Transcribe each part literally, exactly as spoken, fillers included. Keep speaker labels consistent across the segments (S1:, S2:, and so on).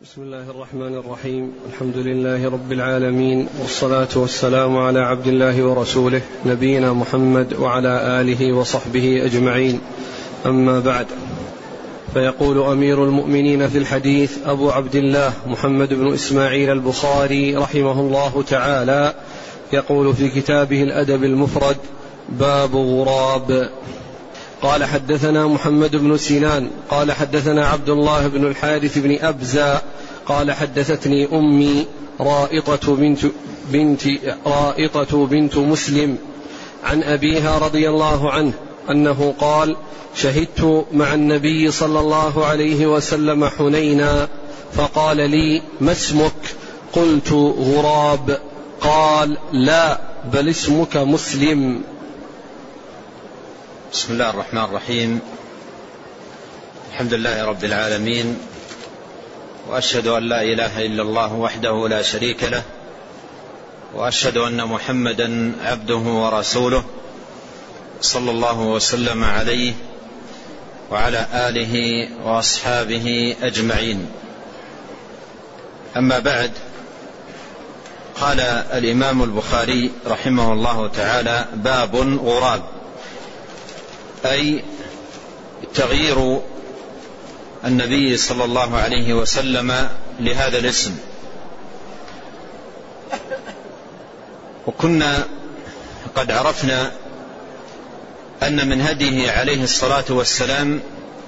S1: بسم الله الرحمن الرحيم. الحمد لله رب العالمين، والصلاة والسلام على عبد الله ورسوله نبينا محمد وعلى آله وصحبه أجمعين. أما بعد، فيقول أمير المؤمنين في الحديث أبو عبد الله محمد بن إسماعيل البخاري رحمه الله تعالى، يقول في كتابه الأدب المفرد: باب غراب. قال: حدثنا محمد بن سنان قال حدثنا عبد الله بن الحارث بن أبزة قال حدثتني أمي رائطة بنت, بنت, رائطة بنت مسلم عن أبيها رضي الله عنه أنه قال: شهدت مع النبي صلى الله عليه وسلم حنينا، فقال لي: ما اسمك؟ قلت: غراب. قال: لا، بل اسمك مسلم.
S2: بسم الله الرحمن الرحيم. الحمد لله رب العالمين، وأشهد أن لا إله إلا الله وحده لا شريك له، وأشهد أن محمدا عبده ورسوله صلى الله وسلم عليه وعلى آله وأصحابه أجمعين. أما بعد، قال الإمام البخاري رحمه الله تعالى: باب غراب، أي تغيير النبي صلى الله عليه وسلم لهذا الاسم. وكنا قد عرفنا أن من هديه عليه الصلاة والسلام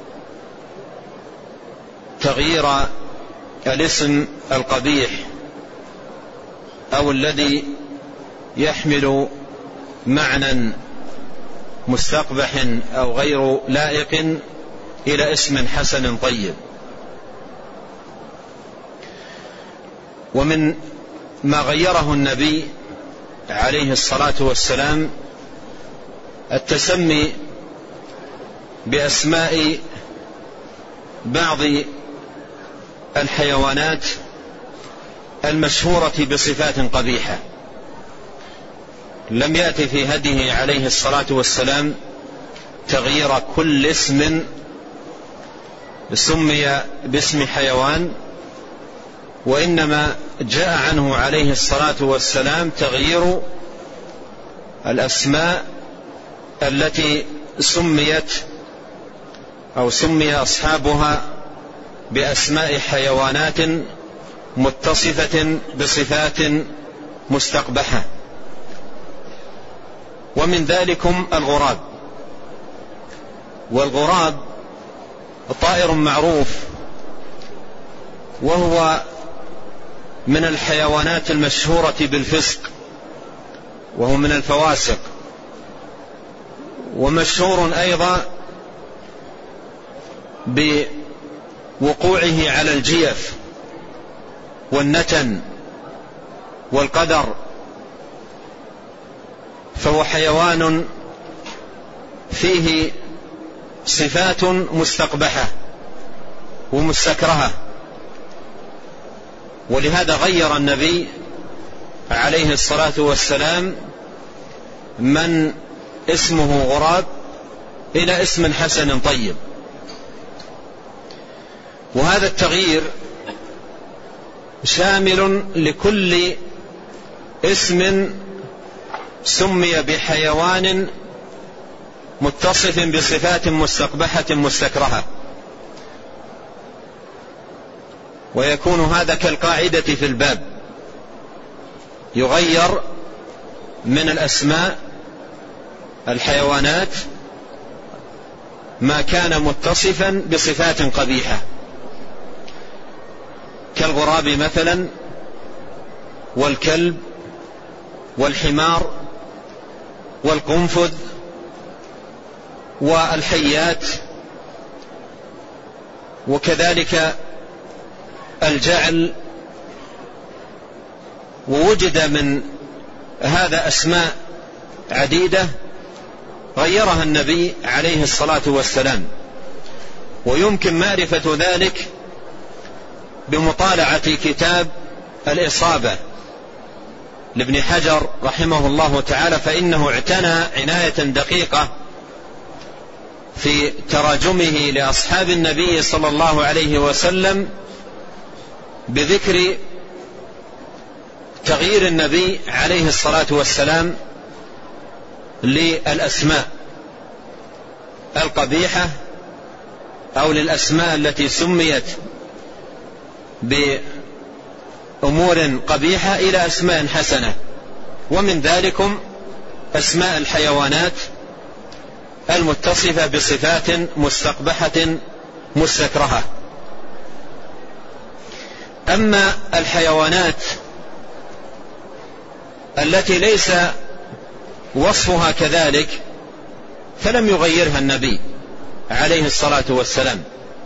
S2: تغيير الاسم القبيح أو الذي يحمل معنى مستقبح أو غير لائق إلى اسم حسن طيب. ومن ما غيره النبي عليه الصلاة والسلام التسمي بأسماء بعض الحيوانات المشهورة بصفات قبيحة. لم يأتي في هديه عليه الصلاة والسلام تغيير كل اسم سمي باسم حيوان، وإنما جاء عنه عليه الصلاة والسلام تغيير الأسماء التي سميت أو سمي أصحابها بأسماء حيوانات متصفة بصفات مستقبحة. ومن ذلكم الغراب. والغراب طائر معروف، وهو من الحيوانات المشهورة بالفسق، وهو من الفواسق، ومشهور أيضا بوقوعه على الجيف والنتن والقدر، فهو حيوان فيه صفات مستقبحة ومستكرهة. ولهذا غير النبي عليه الصلاة والسلام من اسمه غراب إلى اسم حسن طيب. وهذا التغيير شامل لكل اسم سمي بحيوان متصف بصفات مستقبحة مستكرهة. ويكون هذا كالقاعدة في الباب: يغير من الأسماء الحيوانات ما كان متصفا بصفات قبيحة، كالغراب مثلا، والكلب، والحمار، والقنفذ، والحيات، وكذلك الجعل. ووجد من هذا أسماء عديدة غيرها النبي عليه الصلاة والسلام. ويمكن معرفة ذلك بمطالعة كتاب الإصابة لابن حجر رحمه الله تعالى، فإنه اعتنى عناية دقيقة في تراجمه لأصحاب النبي صلى الله عليه وسلم بذكر تغيير النبي عليه الصلاة والسلام للأسماء القبيحة أو للأسماء التي سميت بأمور قبيحة إلى أسماء حسنة، ومن ذلكم أسماء الحيوانات المتصفة بصفات مستقبحة مستكرهة. أما الحيوانات التي ليس وصفها كذلك فلم يغيرها النبي عليه الصلاة والسلام،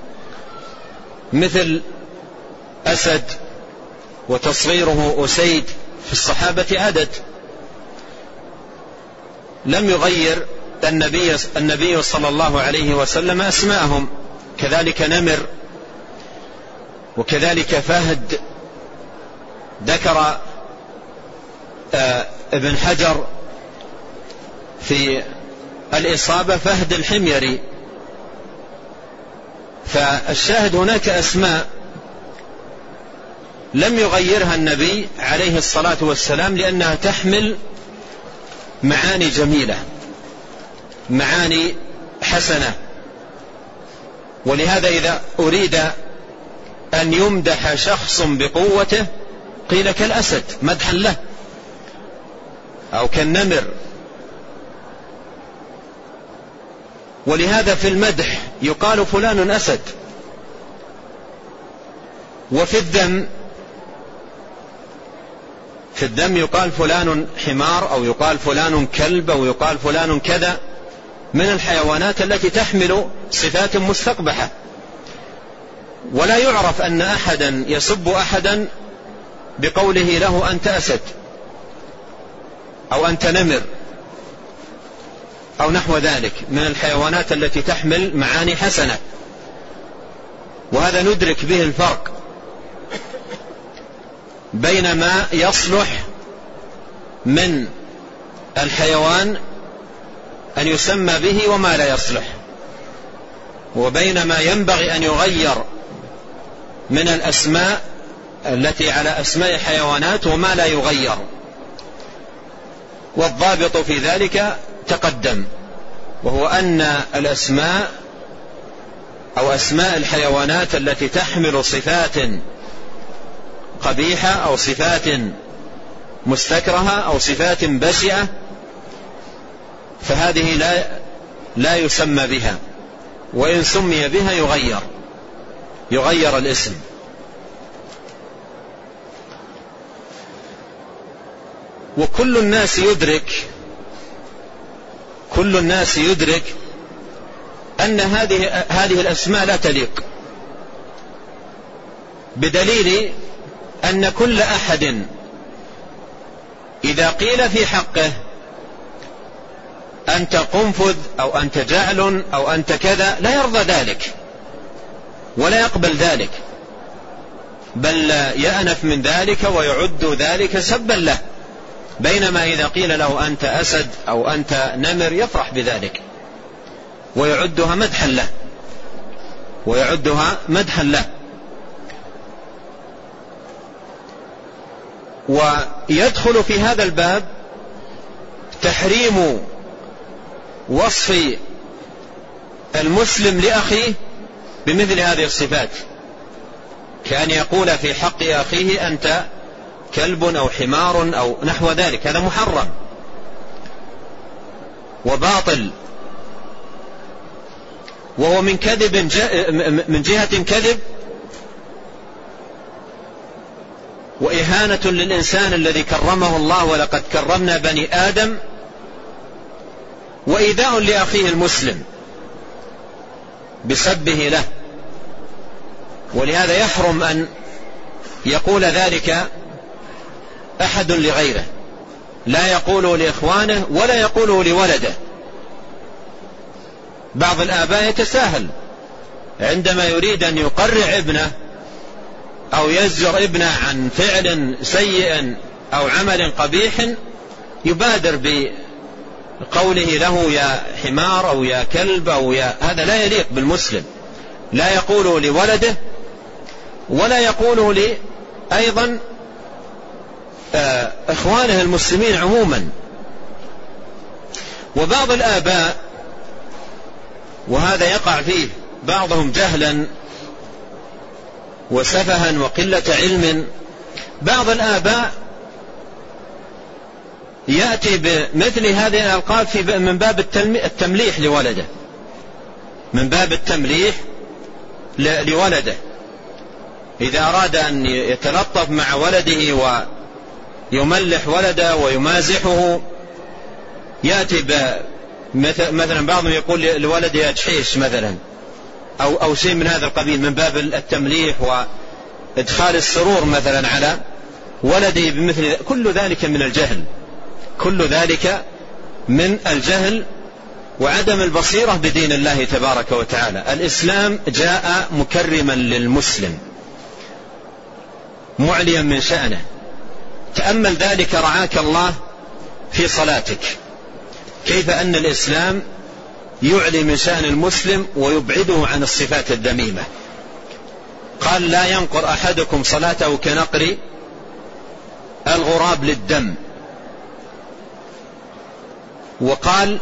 S2: مثل أسد وتصغيره أسيد، في الصحابة عدد، لم يغير النبي, النبي صلى الله عليه وسلم أسماءهم. كذلك نمر، وكذلك فهد. ذكر آه ابن حجر في الإصابة فهد الحميري. فالشاهد هناك أسماء لم يغيرها النبي عليه الصلاة والسلام لأنها تحمل معاني جميلة، معاني حسنة. ولهذا إذا أريد أن يمدح شخص بقوته قيل كالأسد مدحا له، أو كالنمر. ولهذا في المدح يقال فلان أسد. وفي الذم في الذم يقال فلان حمار، أو يقال فلان كلب، أو يقال فلان كذا، من الحيوانات التي تحمل صفات مستقبحة. ولا يعرف أن أحدا يسب أحدا بقوله له أنت أسد أو أنت نمر أو نحو ذلك من الحيوانات التي تحمل معاني حسنة. وهذا ندرك به الفرق بين ما يصلح من الحيوان أن يسمى به وما لا يصلح، وبين ما ينبغي أن يغير من الأسماء التي على أسماء حيوانات وما لا يغير. والضابط في ذلك تقدم، وهو أن الأسماء أو أسماء الحيوانات التي تحمل صفات قبيحة أو صفات مستكرهة أو صفات بشعة فهذه لا لا يسمى بها، وإن سمي بها يغير يغير الاسم. وكل الناس يدرك كل الناس يدرك أن هذه هذه الأسماء لا تليق، بدليل أن كل أحد إذا قيل في حقه أنت قنفذ أو أنت جعل أو أنت كذا لا يرضى ذلك ولا يقبل ذلك، بل يأنف من ذلك ويعد ذلك سبا له. بينما إذا قيل له أنت أسد أو أنت نمر يفرح بذلك ويعدها مدحا له ويعدها مدحا له. ويدخل في هذا الباب تحريم وصف المسلم لأخيه بمثل هذه الصفات، كأن يقول في حق أخيه أنت كلب أو حمار أو نحو ذلك، هذا محرم وباطل، وهو من كذب من جهة كذب وإهانة للإنسان الذي كرمه الله، ولقد كرمنا بني آدم، وإيذاء لأخيه المسلم بسبه له. ولهذا يحرم أن يقول ذلك أحد لغيره، لا يقوله لإخوانه ولا يقوله لولده. بعض الآباء يتساهل عندما يريد أن يقرع ابنه أو يزجر ابنه عن فعل سيء أو عمل قبيح، يبادر بقوله له يا حمار أو يا كلب أو يا، هذا لا يليق بالمسلم. لا يقوله لولده ولا يقوله أيضا إخوانه المسلمين عموما. وبعض الآباء، وهذا يقع فيه بعضهم جهلا وسفها وقلة علم، بعض الآباء يأتي بمثل هذه الألقاب في من باب التمليح لولده، من باب التمليح لولده. إذا أراد أن يتلطف مع ولده ويملح ولده ويمازحه يأتي مثلا بعضهم يقول لولده يا جحيش مثلا أو, أو شيء من هذا القبيل من باب التمليح وإدخال السرور مثلا على ولده بمثل. كل ذلك من الجهل، كل ذلك من الجهل وعدم البصيرة بدين الله تبارك وتعالى. الإسلام جاء مكرما للمسلم معليا من شأنه. تأمل ذلك رعاك الله في صلاتك، كيف أن الإسلام يعلي من شأن المسلم ويبعده عن الصفات الذميمة. قال لا ينقر أحدكم صلاته كنقر الغراب للدم. وقال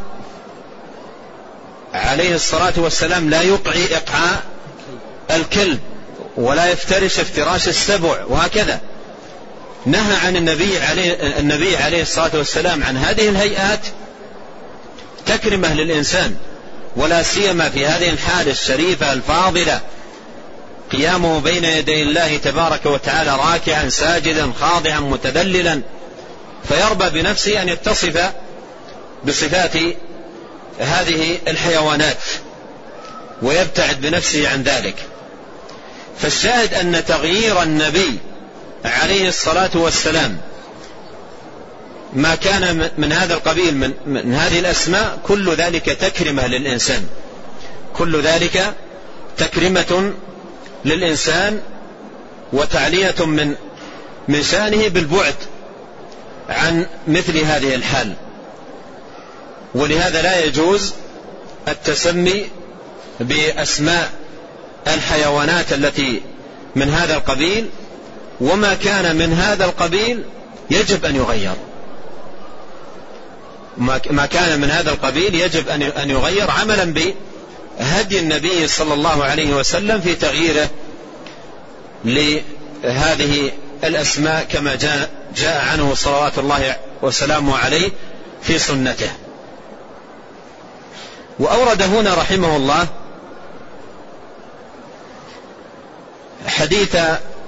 S2: عليه الصلاة والسلام لا يقعي إقعاء الكلب ولا يفترش افتراش السبع، وهكذا نهى عن النبي عليه, النبي عليه الصلاة والسلام عن هذه الهيئات تكرمة للإنسان، ولا سيما في هذه الحال الشريفة الفاضلة، قيامه بين يدي الله تبارك وتعالى راكعا ساجدا خاضعا متذللا، فيربى بنفسه أن يتصف بصفات هذه الحيوانات ويبتعد بنفسه عن ذلك. فالشاهد أن تغيير النبي عليه الصلاة والسلام ما كان من هذا القبيل من, من هذه الأسماء كل ذلك تكرمة للإنسان، كل ذلك تكرمة للإنسان وتعلية من من شأنه بالبعد عن مثل هذه الحال. ولهذا لا يجوز التسمي بأسماء الحيوانات التي من هذا القبيل، وما كان من هذا القبيل يجب أن يغير، ما كان من هذا القبيل يجب أن يغير عملا بهدي النبي صلى الله عليه وسلم في تغييره لهذه الأسماء كما جاء, جاء عنه صلوات الله وسلامه عليه في سنته. وأورد هنا رحمه الله حديث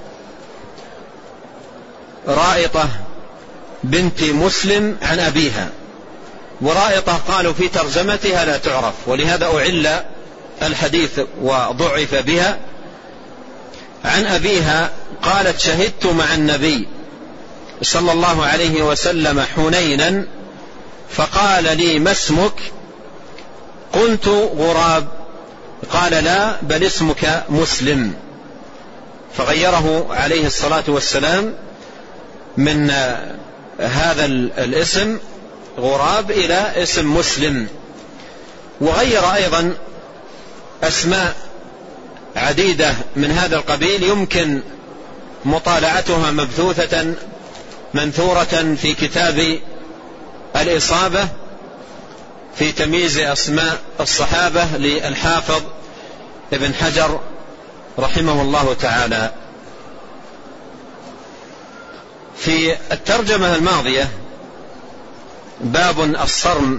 S2: رائطة بنت مسلم عن أبيها، ورائطة قالوا في ترجمتها لا تعرف، ولهذا أعل الحديث وضعف بها. عن أبيها قالت شهدت مع النبي صلى الله عليه وسلم حنينا فقال لي ما اسمك؟ قلت غراب. قال لا بل اسمك مسلم، فغيره عليه الصلاة والسلام من هذا الاسم غراب إلى اسم مسلم. وغير أيضا أسماء عديدة من هذا القبيل يمكن مطالعتها مبثوثة منثورة في كتاب الإصابة في تمييز أسماء الصحابة للحافظ ابن حجر رحمه الله تعالى. في الترجمة الماضية باب الصرم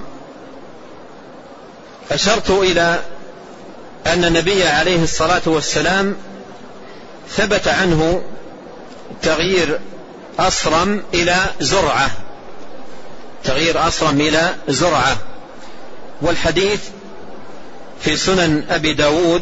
S2: أشرت إلى أن النبي عليه الصلاة والسلام ثبت عنه تغيير أصرم إلى زرعة، تغيير أصرم إلى زرعة، والحديث في سنن أبي داود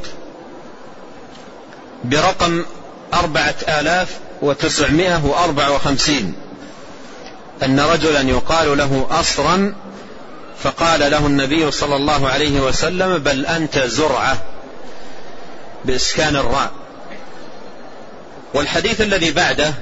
S2: برقم أربعة آلاف وتسعمائة وأربعة وخمسين أن رجلا يقال له أصرم فقال له النبي صلى الله عليه وسلم بل أنت زرعة بإسكان الراء. والحديث الذي بعده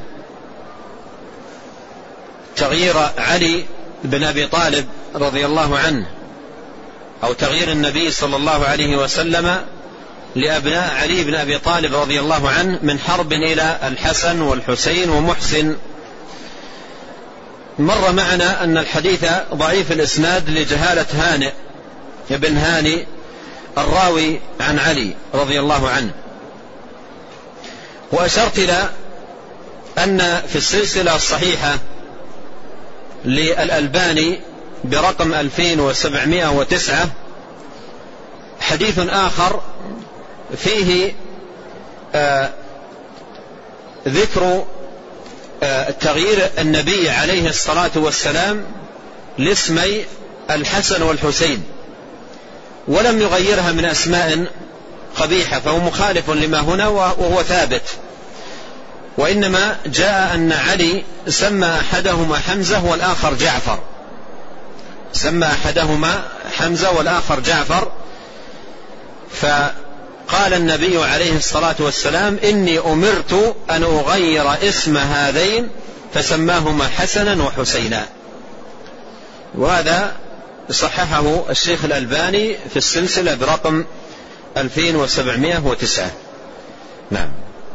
S2: تغيير علي بن أبي طالب رضي الله عنه أو تغيير النبي صلى الله عليه وسلم لأبناء علي بن أبي طالب رضي الله عنه من حرب إلى الحسن والحسين ومحسن. مر معنا أن الحديث ضعيف الإسناد لجهالة هانئ ابن هاني الراوي عن علي رضي الله عنه. وأشرت إلى أن في السلسلة الصحيحة للألباني برقم ألفين وسبعمائة وتسعة حديث آخر فيه آه ذكر آه تغيير النبي عليه الصلاة والسلام لاسمي الحسن والحسين، ولم يغيرها من أسماء قبيحة، فهو مخالف لما هنا وهو ثابت. وإنما جاء أن علي سمى أحدهما حمزة والآخر جعفر، سمى أحدهما حمزة والآخر جعفر، فقال النبي عليه الصلاة والسلام إني أمرت أن أغير اسم هذين، فسماهما حسنا وحسينا. وهذا صححه الشيخ الألباني في السلسلة برقم ألفين وسبعمائة وتسعة. نعم.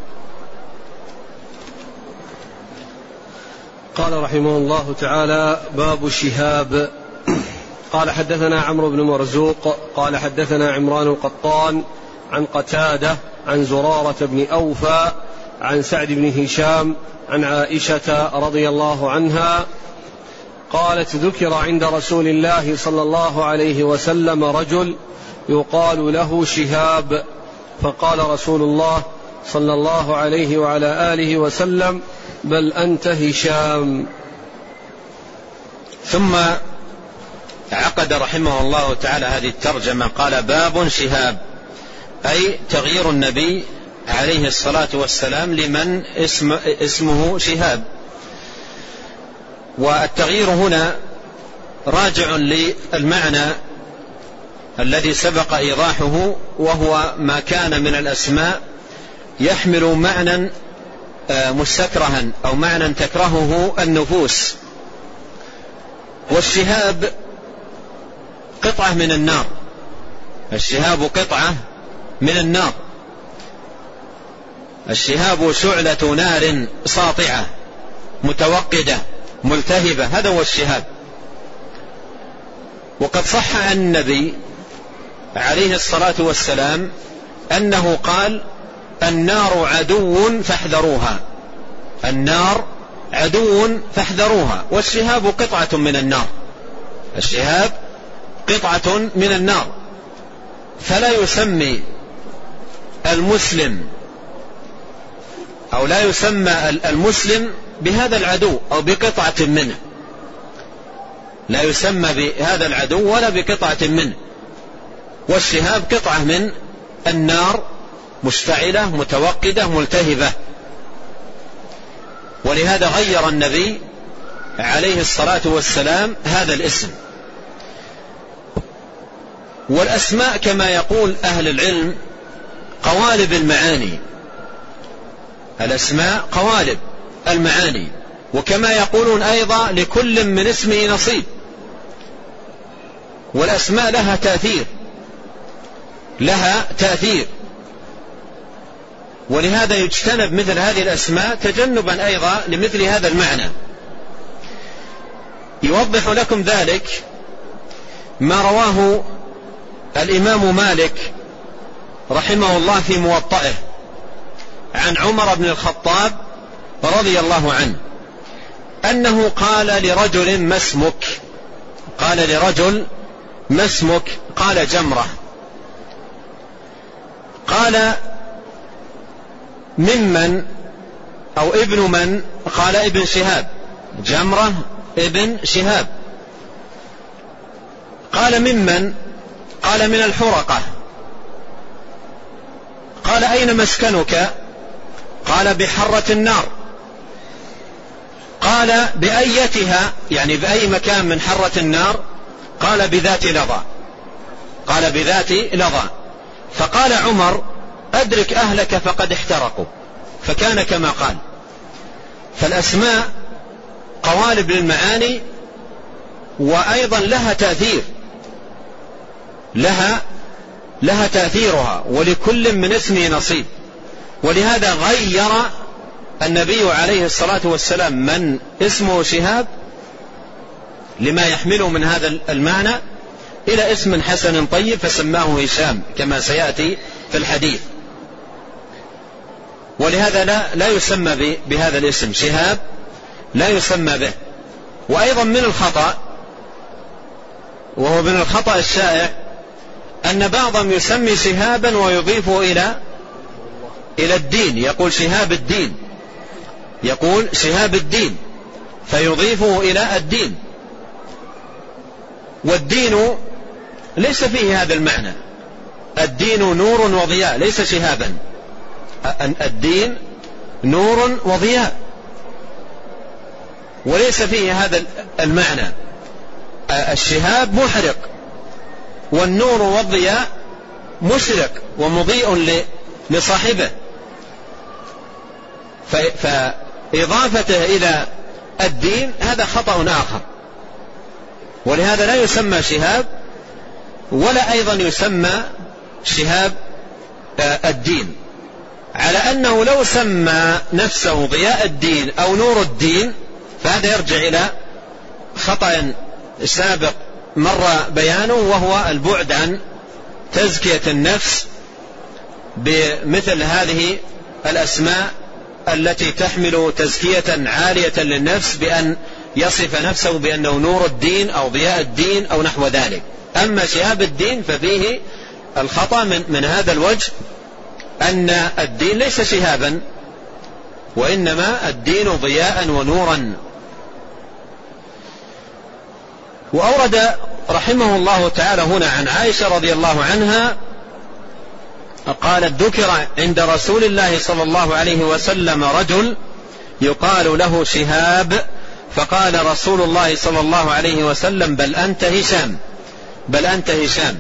S1: قال رحمه الله تعالى: باب الشهاب. قال حدثنا عمرو بن مرزوق قال حدثنا عمران القطان عن قتادة عن زرارة بن أوفى عن سعد بن هشام عن عائشة رضي الله عنها قالت: ذكر عند رسول الله صلى الله عليه وسلم رجل يقال له شهاب، فقال رسول الله صلى الله عليه وعلى آله وسلم: بل أنت هشام.
S2: ثم عقد رحمه الله تعالى هذه الترجمة، قال: باب شهاب، أي تغيير النبي عليه الصلاة والسلام لمن اسم اسمه شهاب. والتغيير هنا راجع للمعنى الذي سبق إيضاحه، وهو ما كان من الأسماء يحمل معنى مستكرها أو معنى تكرهه النفوس. والشهاب قطعة من النار، الشهاب قطعة من النار، الشهاب شعلة نار ساطعة متوقدة ملتهبة، هذا هو الشهاب. وقد صح عن النبي عليه الصلاة والسلام أنه قال: النار عدو فاحذروها، النار عدو فاحذروها. والشهاب قطعة من النار، الشهاب قطعة من النار، فلا يسمي المسلم أو لا يسمى المسلم بهذا العدو أو بقطعة منه، لا يسمى بهذا العدو ولا بقطعة منه. والشهاب قطعة من النار مشتعلة متوقدة ملتهبة. ولهذا غير النبي عليه الصلاة والسلام هذا الاسم. والأسماء كما يقول أهل العلم قوالب المعاني، الأسماء قوالب المعاني. وكما يقولون أيضا لكل من اسمه نصيب. والأسماء لها تأثير، لها تأثير. ولهذا يجتنب مثل هذه الأسماء تجنبا أيضا لمثل هذا المعنى. يوضح لكم ذلك ما رواه الإمام مالك رحمه الله في موطئه عن عمر بن الخطاب رضي الله عنه أنه قال لرجل: ما اسمك؟ قال لرجل: ما اسمك؟ قال: جمرة. قال: ممن أو ابن من؟ قال: ابن شهاب. جمرة ابن شهاب. قال: ممن؟ قال: من الحرقة. قال: أين مسكنك؟ قال: بحرة النار. قال: بأيتها؟ يعني بأي مكان من حرة النار؟ قال: بذات لظى. قال: بذات لظى. فقال عمر: أدرك أهلك فقد احترقوا. فكان كما قال. فالأسماء قوالب للمعاني، وأيضا لها تأثير، لها لها تأثيرها، ولكل من اسمه نصيب. ولهذا غير النبي عليه الصلاة والسلام من اسمه شهاب لما يحمله من هذا المعنى إلى اسم حسن طيب فسماه هشام كما سيأتي في الحديث. ولهذا لا, لا يسمى بهذا الاسم شهاب، لا يسمى به. وأيضا من الخطأ، وهو من الخطأ الشائع، أن بعضهم يسمي شهابا ويضيفه إلى إلى الدين، يقول شهاب الدين، يقول شهاب الدين فيضيفه إلى الدين، والدين ليس فيه هذا المعنى. الدين نور وضياء ليس شهابا. الدين نور وضياء وليس فيه هذا المعنى. الشهاب محرق، والنور والضياء مشرق ومضيء لصاحبه، فإضافته إلى الدين هذا خطأ آخر. ولهذا لا يسمى شهاب، ولا أيضا يسمى شهاب الدين، على أنه لو سمى نفسه ضياء الدين أو نور الدين فهذا يرجع إلى خطأ سابق مر بيانه، وهو البعد عن تزكية النفس بمثل هذه الأسماء التي تحمل تزكية عالية للنفس، بأن يصف نفسه بأنه نور الدين أو ضياء الدين أو نحو ذلك. أما شهاب الدين ففيه الخطأ من, من هذا الوجه، أن الدين ليس شهابا، وإنما الدين ضياء ونورا. وأورد رحمه الله تعالى هنا عن عائشة رضي الله عنها قالت: ذكر عند رسول الله صلى الله عليه وسلم رجل يقال له شهاب، فقال رسول الله صلى الله عليه وسلم: بل أنت هشام، بل أنت هشام.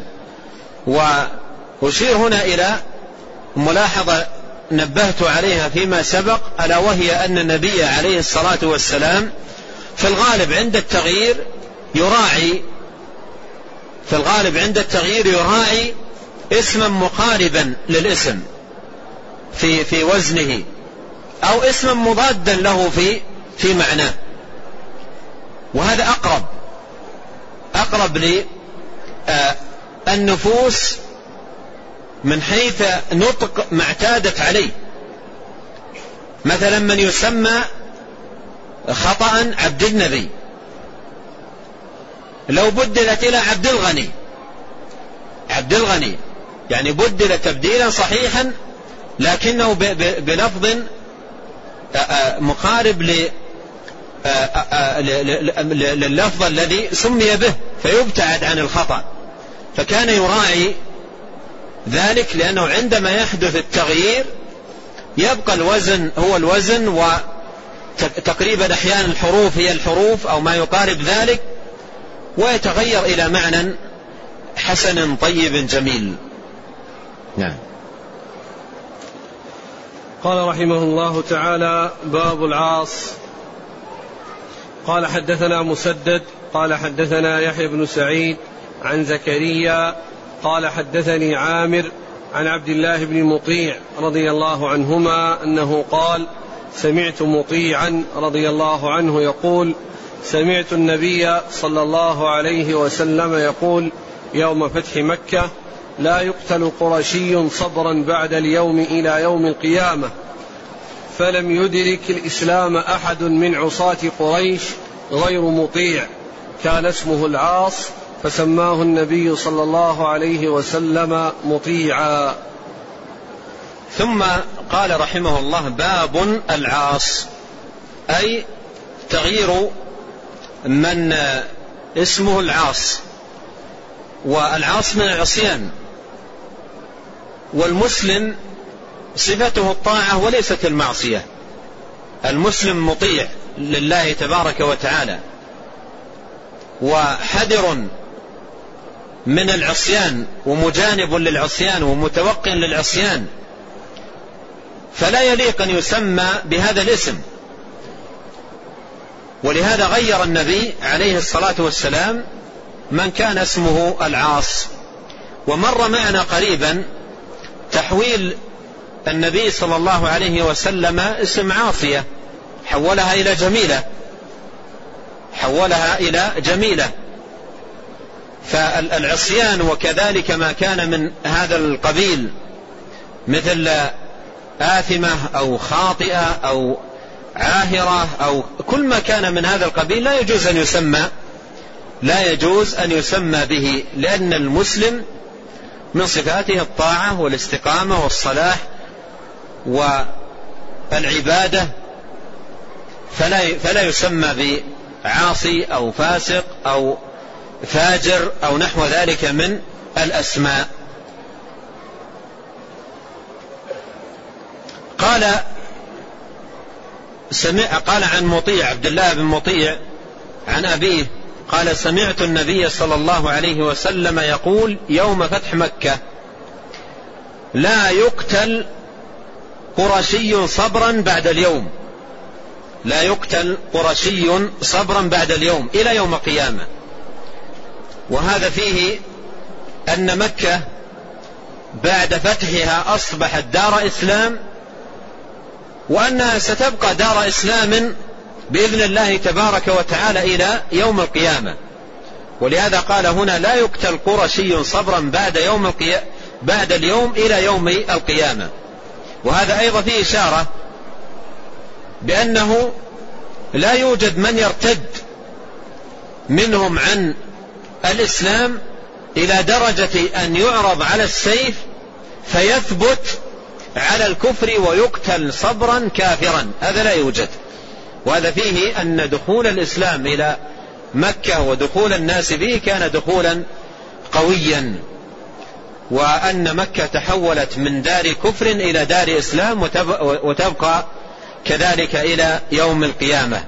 S2: وأشير هنا إلى ملاحظة نبهت عليها فيما سبق، ألا وهي أن النبي عليه الصلاة والسلام في الغالب عند التغيير يراعي في الغالب عند التغيير يراعي اسما مقاربا للاسم في في وزنه، أو اسما مضادا له في في معناه، وهذا أقرب أقرب للنفوس من حيث نطق ما اعتادت عليه. مثلا من يسمى خطأ عبد النبي لو بدلت إلى عبد الغني، عبد الغني يعني بدل تبديلا صحيحا لكنه بلفظ مقارب لللفظ الذي سمي به فيبتعد عن الخطأ. فكان يراعي ذلك، لأنه عندما يحدث التغيير يبقى الوزن هو الوزن، وتقريبا أحيانا الحروف هي الحروف أو ما يقارب ذلك، ويتغير إلى معنى حسن طيب جميل. نعم.
S1: قال رحمه الله تعالى: باب العاص. قال: حدثنا مسدد قال حدثنا يحيى بن سعيد عن زكريا قال حدثني عامر عن عبد الله بن مطيع رضي الله عنهما أنه قال: سمعت مطيعا رضي الله عنه يقول: سمعت النبي صلى الله عليه وسلم يقول يوم فتح مكة: لا يقتل قرشي صبرا بعد اليوم إلى يوم القيامة، فلم يدرك الإسلام أحد من عصاة قريش غير مطيع، كان اسمه العاص، فسماه النبي صلى الله عليه وسلم مطيعا.
S2: ثم قال رحمه الله: باب العاص، أي تغيير من اسمه العاص، والعاص من العصيان، والمسلم صفته الطاعة وليست المعصية. المسلم مطيع لله تبارك وتعالى، وحذر من العصيان ومجانب للعصيان ومتوق للعصيان، فلا يليق أن يسمى بهذا الاسم. ولهذا غير النبي عليه الصلاة والسلام من كان اسمه العاص، ومر معنا قريبا تحويل النبي صلى الله عليه وسلم اسم عاصية، حولها إلى جميلة، حولها إلى جميلة. فالعصيان وكذلك ما كان من هذا القبيل مثل آثمة أو خاطئة أو عاهرة أو كل ما كان من هذا القبيل لا يجوز أن يسمى لا يجوز أن يسمى به، لأن المسلم من صفاته الطاعة والاستقامة والصلاح والعبادة، فلا فلا يسمى بعاصي أو فاسق أو فاجر أو نحو ذلك من الأسماء. قال سمع قال عن مطيع، عبد الله بن مطيع، عن أبيه قال: سمعت النبي صلى الله عليه وسلم يقول يوم فتح مكة: لا يقتل قرشي صبرا بعد اليوم، لا يقتل قرشي صبرا بعد اليوم إلى يوم القيامة. وهذا فيه أن مكة بعد فتحها أصبحت دار إسلام، وأنها ستبقى دار إسلام بإذن الله تبارك وتعالى إلى يوم القيامة. ولهذا قال هنا: لا يقتل قرشي صبرا بعد يوم القيامة بعد اليوم إلى يوم القيامة. وهذا أيضا فيه إشارة بأنه لا يوجد من يرتد منهم عن الإسلام إلى درجة أن يعرض على السيف فيثبت على الكفر ويقتل صبرا كافرا، هذا لا يوجد. وهذا فيه أن دخول الإسلام إلى مكة ودخول الناس به كان دخولا قويا، وأن مكة تحولت من دار كفر إلى دار إسلام وتبقى كذلك إلى يوم القيامة.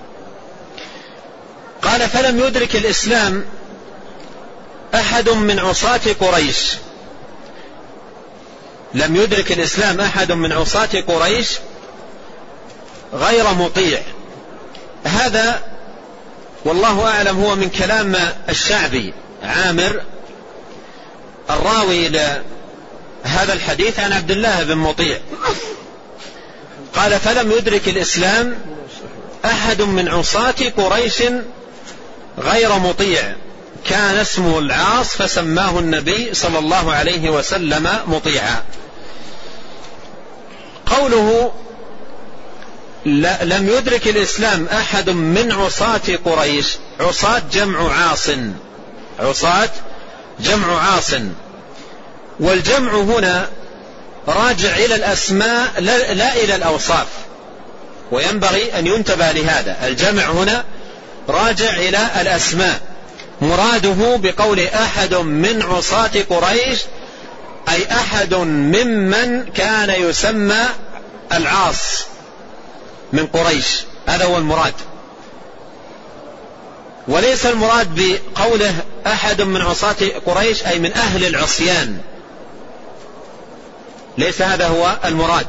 S2: قال: فلم يدرك الإسلام أحد من عصاة قريش، لم يدرك الإسلام أحد من عصاة قريش غير مطيع. هذا والله أعلم هو من كلام الشعبي عامر الراوي لهذا الحديث عن عبد الله بن مطيع. قال: فلم يدرك الإسلام أحد من عصاة قريش غير مطيع، كان اسمه العاص فسماه النبي صلى الله عليه وسلم مطيعا. قوله لم يدرك الإسلام أحد من عصاة قريش، عصاة جمع عاص، عصاة جمع عاص، والجمع هنا راجع إلى الأسماء لا إلى الأوصاف، وينبغي أن ينتبه لهذا. الجمع هنا راجع إلى الأسماء، مراده بقول أحد من عصاة قريش أي أحد ممن كان يسمى العاص من قريش، هذا هو المراد. وليس المراد بقوله أحد من عصاة قريش أي من أهل العصيان، ليس هذا هو المراد.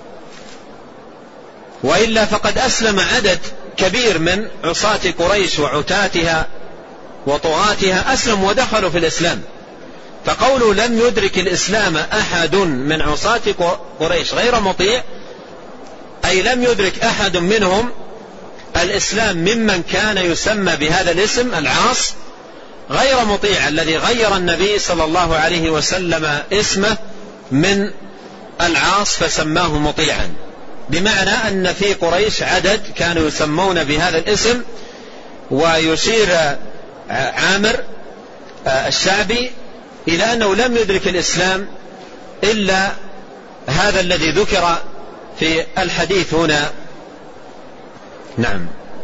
S2: وإلا فقد أسلم عدد كبير من عصاة قريش وعتاتها وطغاتها، أسلموا ودخلوا في الإسلام. فقولوا لم يدرك الإسلام أحد من عصاة قريش غير مطيع أي لم يدرك أحد منهم الإسلام ممن كان يسمى بهذا الاسم العاص غير مطيع، الذي غير النبي صلى الله عليه وسلم اسمه من العاص فسماه مطيعا، بمعنى أن في قريش عدد كانوا يسمون بهذا الاسم. ويشير عامر الشعبي إلى أنه لم يدرك الإسلام إلا هذا الذي ذكر في الحديث هنا. نعم.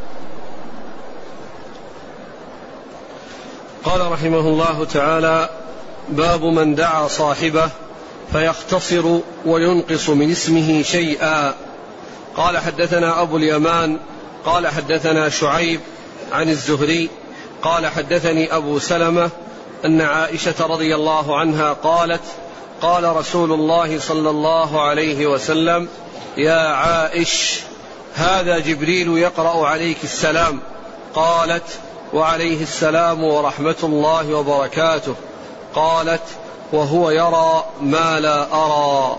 S1: قال رحمه الله تعالى: باب من دعا صاحبه فيختصر وينقص من اسمه شيئا. قال: حدثنا أبو اليمان قال حدثنا شعيب عن الزهري قال حدثني أبو سلمة أن عائشة رضي الله عنها قالت: قال رسول الله صلى الله عليه وسلم: يا عائش، هذا جبريل يقرأ عليك السلام. قالت: وعليه السلام ورحمة الله وبركاته. قالت: وهو يرى ما لا أرى.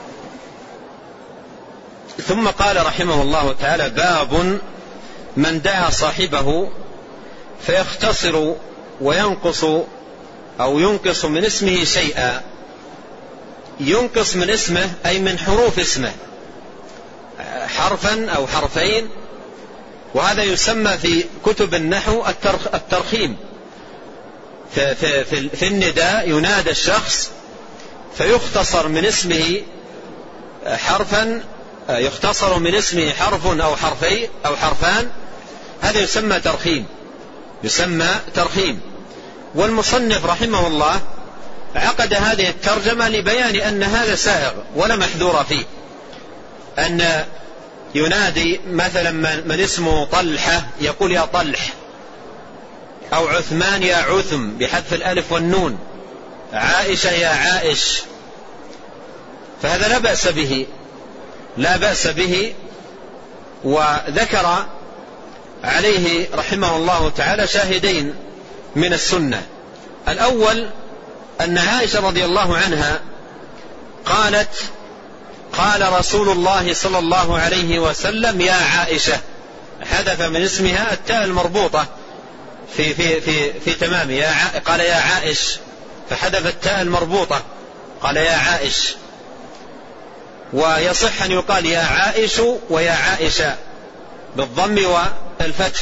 S2: ثم قال رحمه الله تعالى: باب من دعا صاحبه فيختصر وينقص أو ينقص من اسمه شيئا. ينقص من اسمه أي من حروف اسمه حرفا أو حرفين، وهذا يسمى في كتب النحو الترخيم. في, في, في, في النداء ينادى الشخص فيختصر من اسمه حرفا، يختصر من اسمه حرف أو حرفين أو حرفان، هذا يسمى ترخيم، يسمى ترخيم. والمصنف رحمه الله عقد هذه الترجمة لبيان أن هذا سائغ ولا محذور فيه، أن ينادي مثلا من اسمه طلحة يقول يا طلح، أو عثمان يا عثم بحذف الألف والنون، عائشة يا عائش، فهذا لا بأس به، لا بأس به. وذكر عليه رحمه الله تعالى شاهدين من السنة. الأول أن عائشة رضي الله عنها قالت: قال رسول الله صلى الله عليه وسلم يا عائشة، حذف من اسمها التاء المربوطة في في في في تمام يا ع... قال يا عائش، فحذف التاء المربوطة قال يا عائش. ويصح أن يقال يا عائش ويا عائشة بالضم والفتح،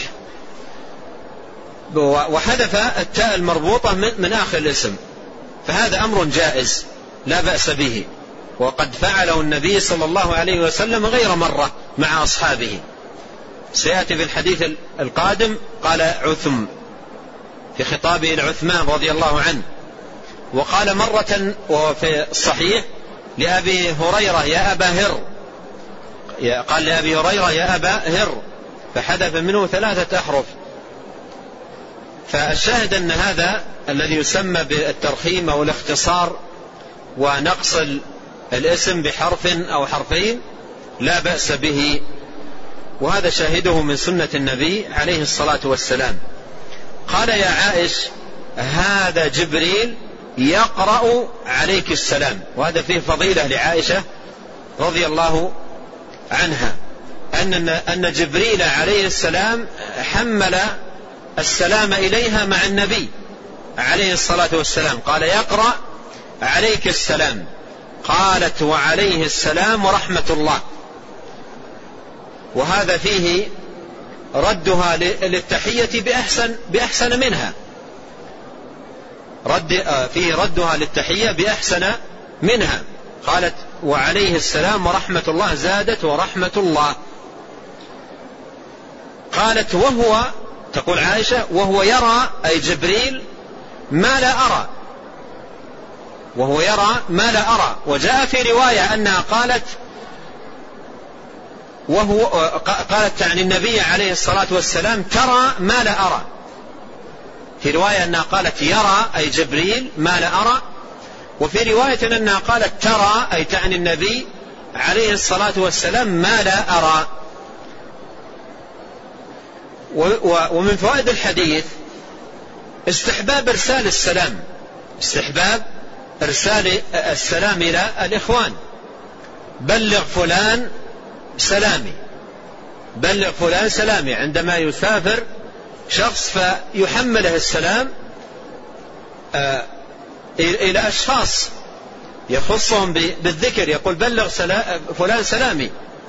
S2: وحذف التاء المربوطة من آخر الاسم، فهذا أمر جائز لا بأس به، وقد فعله النبي صلى الله عليه وسلم غير مرة مع أصحابه. سيأتي في الحديث القادم قال عثم في خطابه لعثمان رضي الله عنه. وقال مرة وفي الصحيح لأبي هريرة يا أبا هر، قال لأبي هريرة يا أبا هر، فحذف منه ثلاثة أحرف. فالشاهد أن هذا الذي يسمى بالترخيم أو الاختصار ونقص الاسم بحرف أو حرفين لا بأس به، وهذا شاهده من سنة النبي عليه الصلاة والسلام. قال يا عائش هذا جبريل يقرأ عليك السلام، وهذا فيه فضيلة لعائشة رضي الله عنها، أن أن جبريل عليه السلام حمل السلام إليها مع النبي عليه الصلاة والسلام، قال يقرأ عليك السلام، قالت وعليه السلام ورحمة الله. وهذا فيه ردها للتحية بأحسن, بأحسن منها، رد فيه ردها للتحية بأحسن منها، قالت وعليه السلام ورحمة الله، زادت ورحمة الله. قالت وهو، تقول عائشة وهو يرى أي جبريل ما لا أرى، وهو يرى ما لا أرى. وجاء في رواية أنها قالت وهو قالت عن النبي عليه الصلاة والسلام ترى ما لا أرى، في رواية أنها قالت يرى أي جبريل ما لا أرى، وفي رواية أنها قالت ترى أي تعني النبي عليه الصلاة والسلام ما لا أرى. ومن فوائد الحديث استحباب إرسال السلام، استحباب إرسال السلام إلى الإخوان، بلغ فلان سلامي، بلغ فلان سلامي، عندما يسافر شخص فيحمله السلام إلى أشخاص يخصهم بالذكر، يقول بلغ فلان سلامي،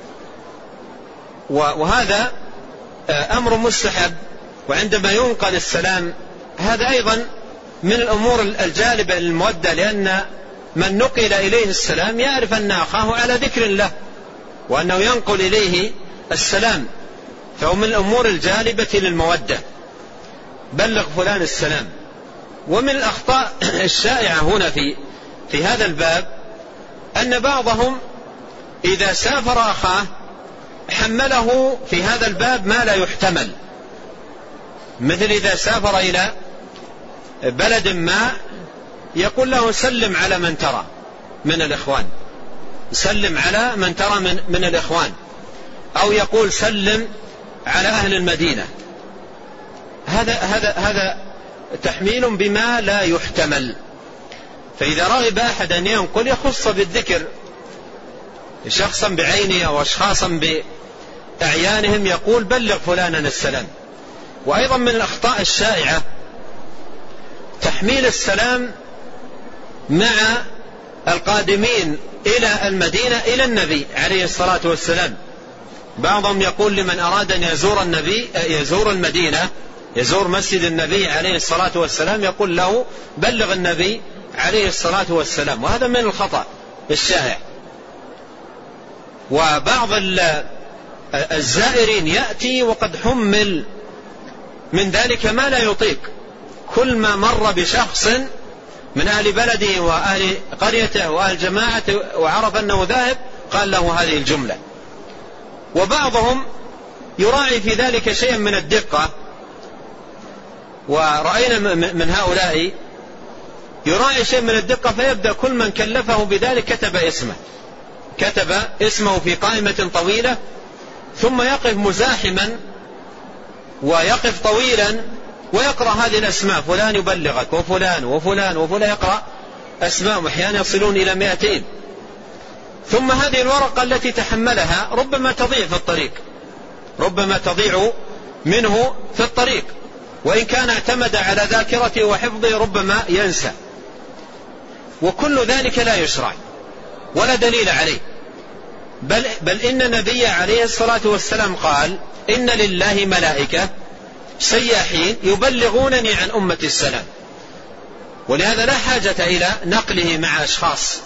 S2: وهذا أمر مستحب. وعندما ينقل السلام هذا أيضا من الأمور الجالبة للمودة، لأن من نقل إليه السلام يعرف أن أخاه على ذكر الله، وأنه ينقل إليه السلام، فهو من الأمور الجالبة للمودة، بلغ فلان السلام. ومن الأخطاء الشائعة هنا في في هذا الباب أن بعضهم إذا سافر أخاه حمله في هذا الباب ما لا يحتمل، مثل إذا سافر إلى بلد ما يقول له سلم على من ترى من الإخوان، سلم على من ترى من, من الإخوان، أو يقول سلم على أهل المدينة. هذا هذا هذا تحميل بما لا يحتمل. فإذا رغب أحد أن ينقل يخص بالذكر شخصا بعينه أو أشخاصا بأعيانهم، يقول بلغ فلانا السلام. وأيضا من الأخطاء الشائعة تحميل السلام مع القادمين إلى المدينة إلى النبي عليه الصلاة والسلام. بعضهم يقول لمن أراد أن يزور النبي يزور المدينة يزور مسجد النبي عليه الصلاة والسلام يقول له بلغ النبي عليه الصلاة والسلام، وهذا من الخطأ الشائع. وبعض الزائرين يأتي وقد حمل من ذلك ما لا يطيق، كل ما مر بشخص من أهل بلده وأهل قريته وأهل جماعته وعرف أنه ذاهب قال له هذه الجملة. وبعضهم يراعي في ذلك شيئا من الدقة، ورأينا من هؤلاء يراعي شيئا من الدقة فيبدأ كل من كلفه بذلك كتب اسمه كتب اسمه في قائمة طويلة، ثم يقف مزاحما ويقف طويلا ويقرأ هذه الأسماء، فلان يبلغك وفلان وفلان وفلان، يقرأ أسماء أحيانا يصلون إلى مئتين. ثم هذه الورقة التي تحملها ربما تضيع في الطريق، ربما تضيع منه في الطريق، وإن كان اعتمد على ذاكرته وحفظه ربما ينسى، وكل ذلك لا يشرع ولا دليل عليه. بل, بل إن النبي عليه الصلاة والسلام قال إن لله ملائكة سياحين يبلغونني عن أمة السلام، ولهذا لا حاجة إلى نقله مع أشخاص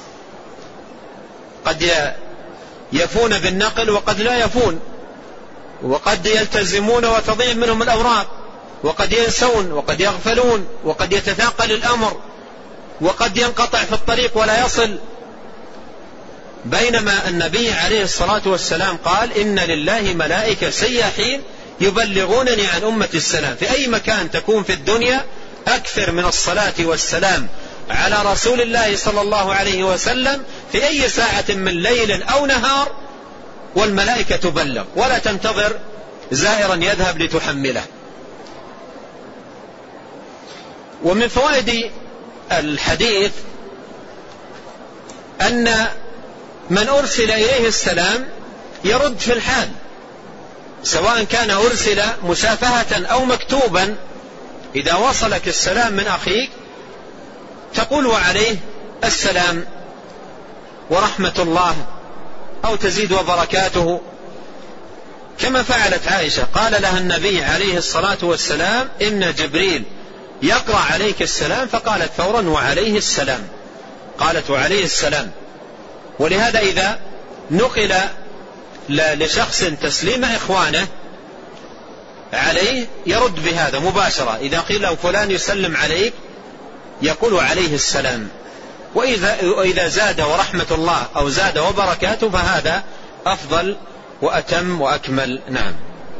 S2: قد يفون بالنقل وقد لا يفون، وقد يلتزمون وتضيع منهم الأوراق، وقد ينسون وقد يغفلون، وقد يتثاقل الأمر، وقد ينقطع في الطريق ولا يصل. بينما النبي عليه الصلاة والسلام قال إن لله ملائكة سياحين يبلغونني عن أمة السلام. في أي مكان تكون في الدنيا أكثر من الصلاة والسلام على رسول الله صلى الله عليه وسلم في أي ساعة من ليل أو نهار، والملائكة تبلغ ولا تنتظر زائرا يذهب لتحمله. ومن فوائد الحديث أن من أرسل إليه السلام يرد في الحال، سواء كان أرسل مشافهة أو مكتوبا. إذا وصلك السلام من أخيك تقول وعليه السلام ورحمة الله أو تزيد وبركاته، كما فعلت عائشة قال لها النبي عليه الصلاة والسلام إن جبريل يقرأ عليك السلام، فقالت فورا وعليه السلام، قالت وعليه السلام. ولهذا إذا نقل لشخص تسليم إخوانه عليه يرد بهذا مباشرة. إذا قيل له فلان يسلم عليك يقول عليه السلام، وإذا, وإذا زاد ورحمة الله أو زاد وبركاته فهذا أفضل وأتم وأكمل. نعم.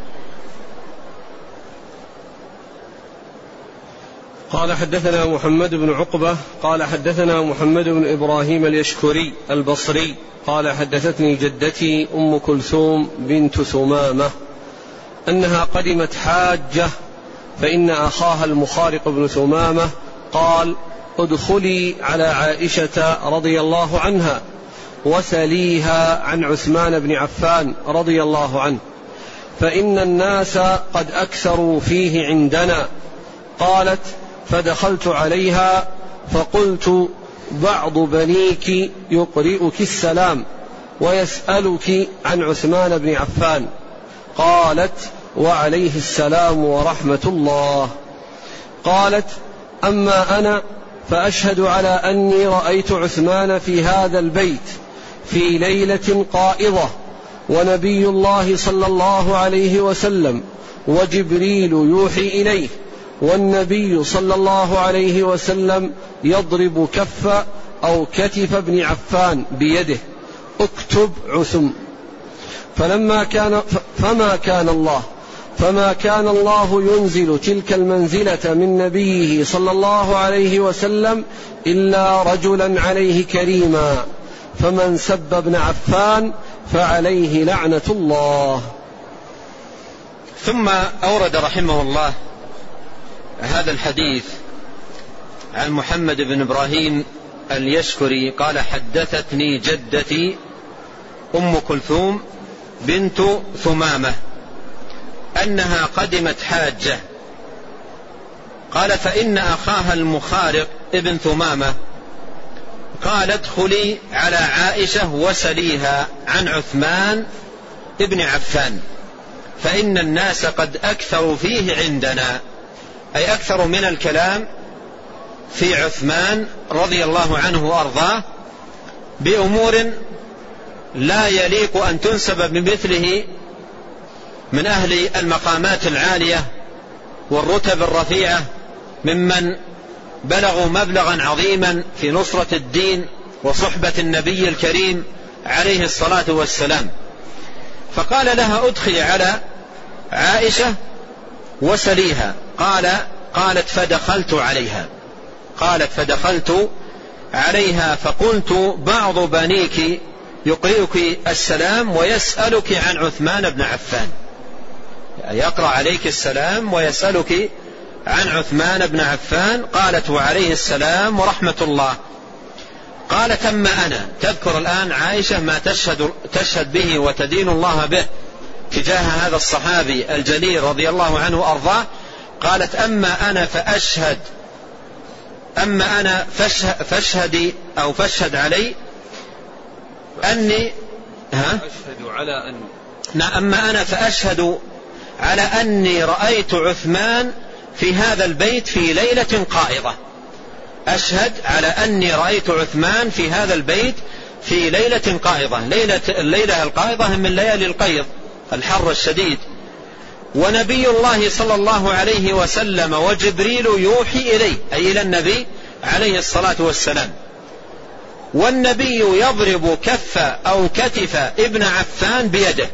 S1: قال حدثنا محمد بن عقبة قال حدثنا محمد بن إبراهيم اليشكري البصري قال حدثتني جدتي أم كلثوم بنت ثمامة أنها قدمت حاجة، فإن أخاها المخارق بن ثمامة قال ادخلي على عائشة رضي الله عنها وسليها عن عثمان بن عفان رضي الله عنه، فإن الناس قد أكثروا فيه عندنا. قالت فدخلت عليها فقلت بعض بنيك يقرئك السلام ويسألك عن عثمان بن عفان. قالت وعليه السلام ورحمة الله. قالت أما أنا فأشهد على أني رأيت عثمان في هذا البيت في ليلة قائضة، ونبي الله صلى الله عليه وسلم وجبريل يوحي إليه، والنبي صلى الله عليه وسلم يضرب كف أو كتف ابن عفان بيده اكتب عثم. فلما كان فما كان الله فما كان الله ينزل تلك المنزلة من نبيه صلى الله عليه وسلم إلا رجلا عليه كريما، فمن سب ابن عفان فعليه لعنة الله.
S2: ثم أورد رحمه الله هذا الحديث عن محمد بن إبراهيم اليشكري قال حدثتني جدتي أم كلثوم بنت ثمامة أنها قدمت حاجة. قال فإن أخاها المخارق ابن ثمامة قال ادخلي على عائشة وسليها عن عثمان ابن عفان فإن الناس قد أكثروا فيه عندنا، أي أكثروا من الكلام في عثمان رضي الله عنه وأرضاه بأمور لا يليق أن تنسب بمثله من أهل المقامات العالية والرتب الرفيعة ممن بلغوا مبلغا عظيما في نصرة الدين وصحبة النبي الكريم عليه الصلاة والسلام. فقال لها ادخلي على عائشة وسليها. قال قالت فدخلت عليها قالت فدخلت عليها فقلت بعض بنيك يقرئك السلام ويسألك عن عثمان بن عفان، يقرأ عليك السلام ويسألك عن عثمان بن عفان. قالت وعليه السلام ورحمة الله. قالت أما أنا، تذكر الآن عائشة ما تشهد, تشهد به وتدين الله به تجاه هذا الصحابي الجليل رضي الله عنه وأرضاه. قالت أما أنا فأشهد أما أنا فاشهدي أو فاشهد علي أني ها
S1: أشهد على أن
S2: نعم أما أنا فأشهد على أني رأيت عثمان في هذا البيت في ليلة قائضة. أشهد على أني رأيت عثمان في هذا البيت في ليلة قائضة. ليلة الليلة القائضة من ليالي القيض الحر الشديد، ونبي الله صلى الله عليه وسلم وجبريل يوحي إليه أي إلى النبي عليه الصلاة والسلام، والنبي يضرب كف أو كتف ابن عفان بيده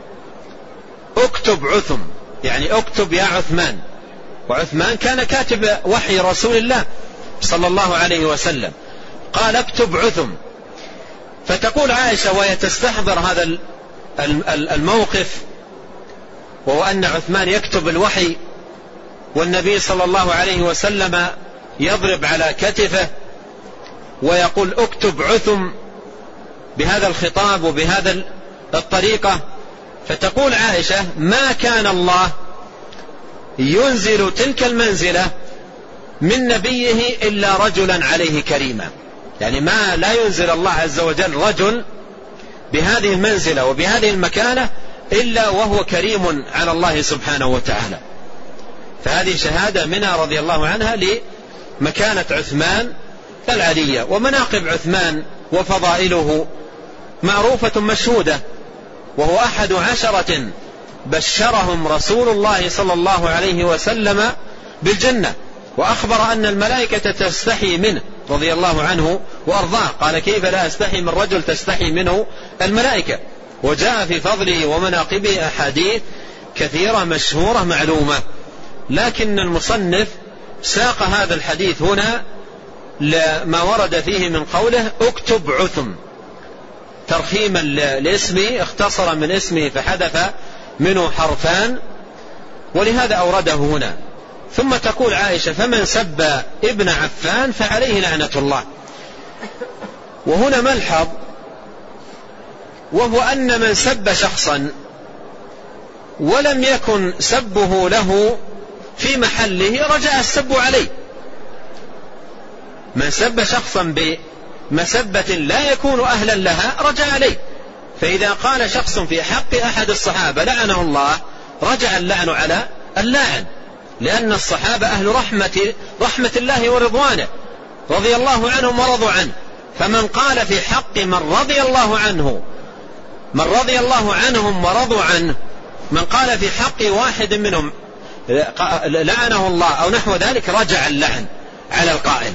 S2: اكتب عثم، يعني اكتب يا عثمان. وعثمان كان كاتب وحي رسول الله صلى الله عليه وسلم. قال اكتب عثم. فتقول عائشة وهي تستحضر هذا الموقف، وهو أن عثمان يكتب الوحي والنبي صلى الله عليه وسلم يضرب على كتفه ويقول اكتب عثم بهذا الخطاب وبهذا الطريقة. فتقول عائشة ما كان الله ينزل تلك المنزلة من نبيه إلا رجلا عليه كريمة، يعني ما لا ينزل الله عز وجل رجل بهذه المنزلة وبهذه المكانة إلا وهو كريم على الله سبحانه وتعالى. فهذه شهادة منها رضي الله عنها لمكانة عثمان العلية. ومناقب عثمان وفضائله معروفة مشهودة، وهو أحد عشرة بشرهم رسول الله صلى الله عليه وسلم بالجنة، وأخبر أن الملائكة تستحي منه رضي الله عنه وأرضاه. قال كيف لا أستحي من رجل تستحي منه الملائكة. وجاء في فضله ومناقبه أحاديث كثيرة مشهورة معلومة، لكن المصنف ساق هذا الحديث هنا لما ورد فيه من قوله اكتب عثم ترخيما لاسمه، اختصر من اسمه فحذف منه حرفان، ولهذا أورده هنا. ثم تقول عائشة فمن سب ابن عفان فعليه لعنة الله. وهنا ملحظ، وهو أن من سب شخصا ولم يكن سبه له في محله رجع السب عليه. من سب شخصا بمسبة لا يكون أهلا لها رجع عليه. فإذا قال شخص في حق أحد الصحابة لعنه الله رجع اللعن على اللاعن، لأن الصحابة أهل رحمة, رحمة الله ورضوانه رضي الله عنهم ورضوا عنه. فمن قال في حق من رضي الله عنه من رضي الله عنهم ورضوا عنه، من قال في حق واحد منهم لعنه الله أو نحو ذلك رجع اللعن على القائل.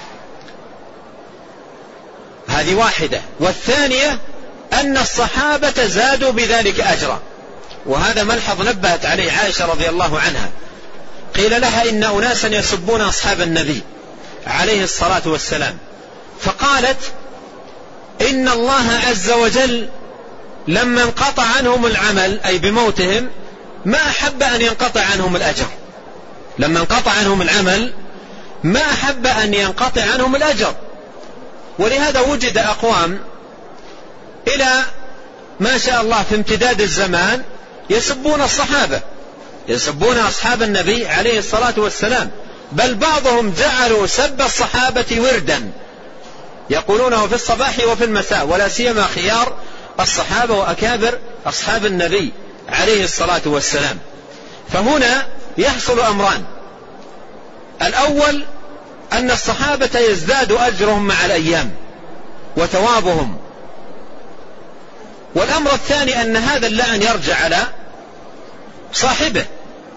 S2: هذه واحدة. والثانية أن الصحابة زادوا بذلك أجرا، وهذا ملحظ نبهت عليه عائشة رضي الله عنها. قيل لها إن أناسا يسبون أصحاب النبي عليه الصلاة والسلام، فقالت إن الله عز وجل لما انقطع عنهم العمل أي بموتهم ما أحب أن ينقطع عنهم الأجر. لما انقطع عنهم العمل ما أحب أن ينقطع عنهم الأجر، ولهذا وجد أقوام إلى ما شاء الله في امتداد الزمان يسبون الصحابة، يسبون أصحاب النبي عليه الصلاة والسلام، بل بعضهم جعلوا سب الصحابة وردا يقولونه في الصباح وفي المساء، ولا سيما خيار الصحابة وأكابر أصحاب النبي عليه الصلاة والسلام. فهنا يحصل أمران: الأول أن الصحابة يزداد أجرهم مع الأيام وثوابهم، والأمر الثاني أن هذا اللعن يرجع على صاحبه.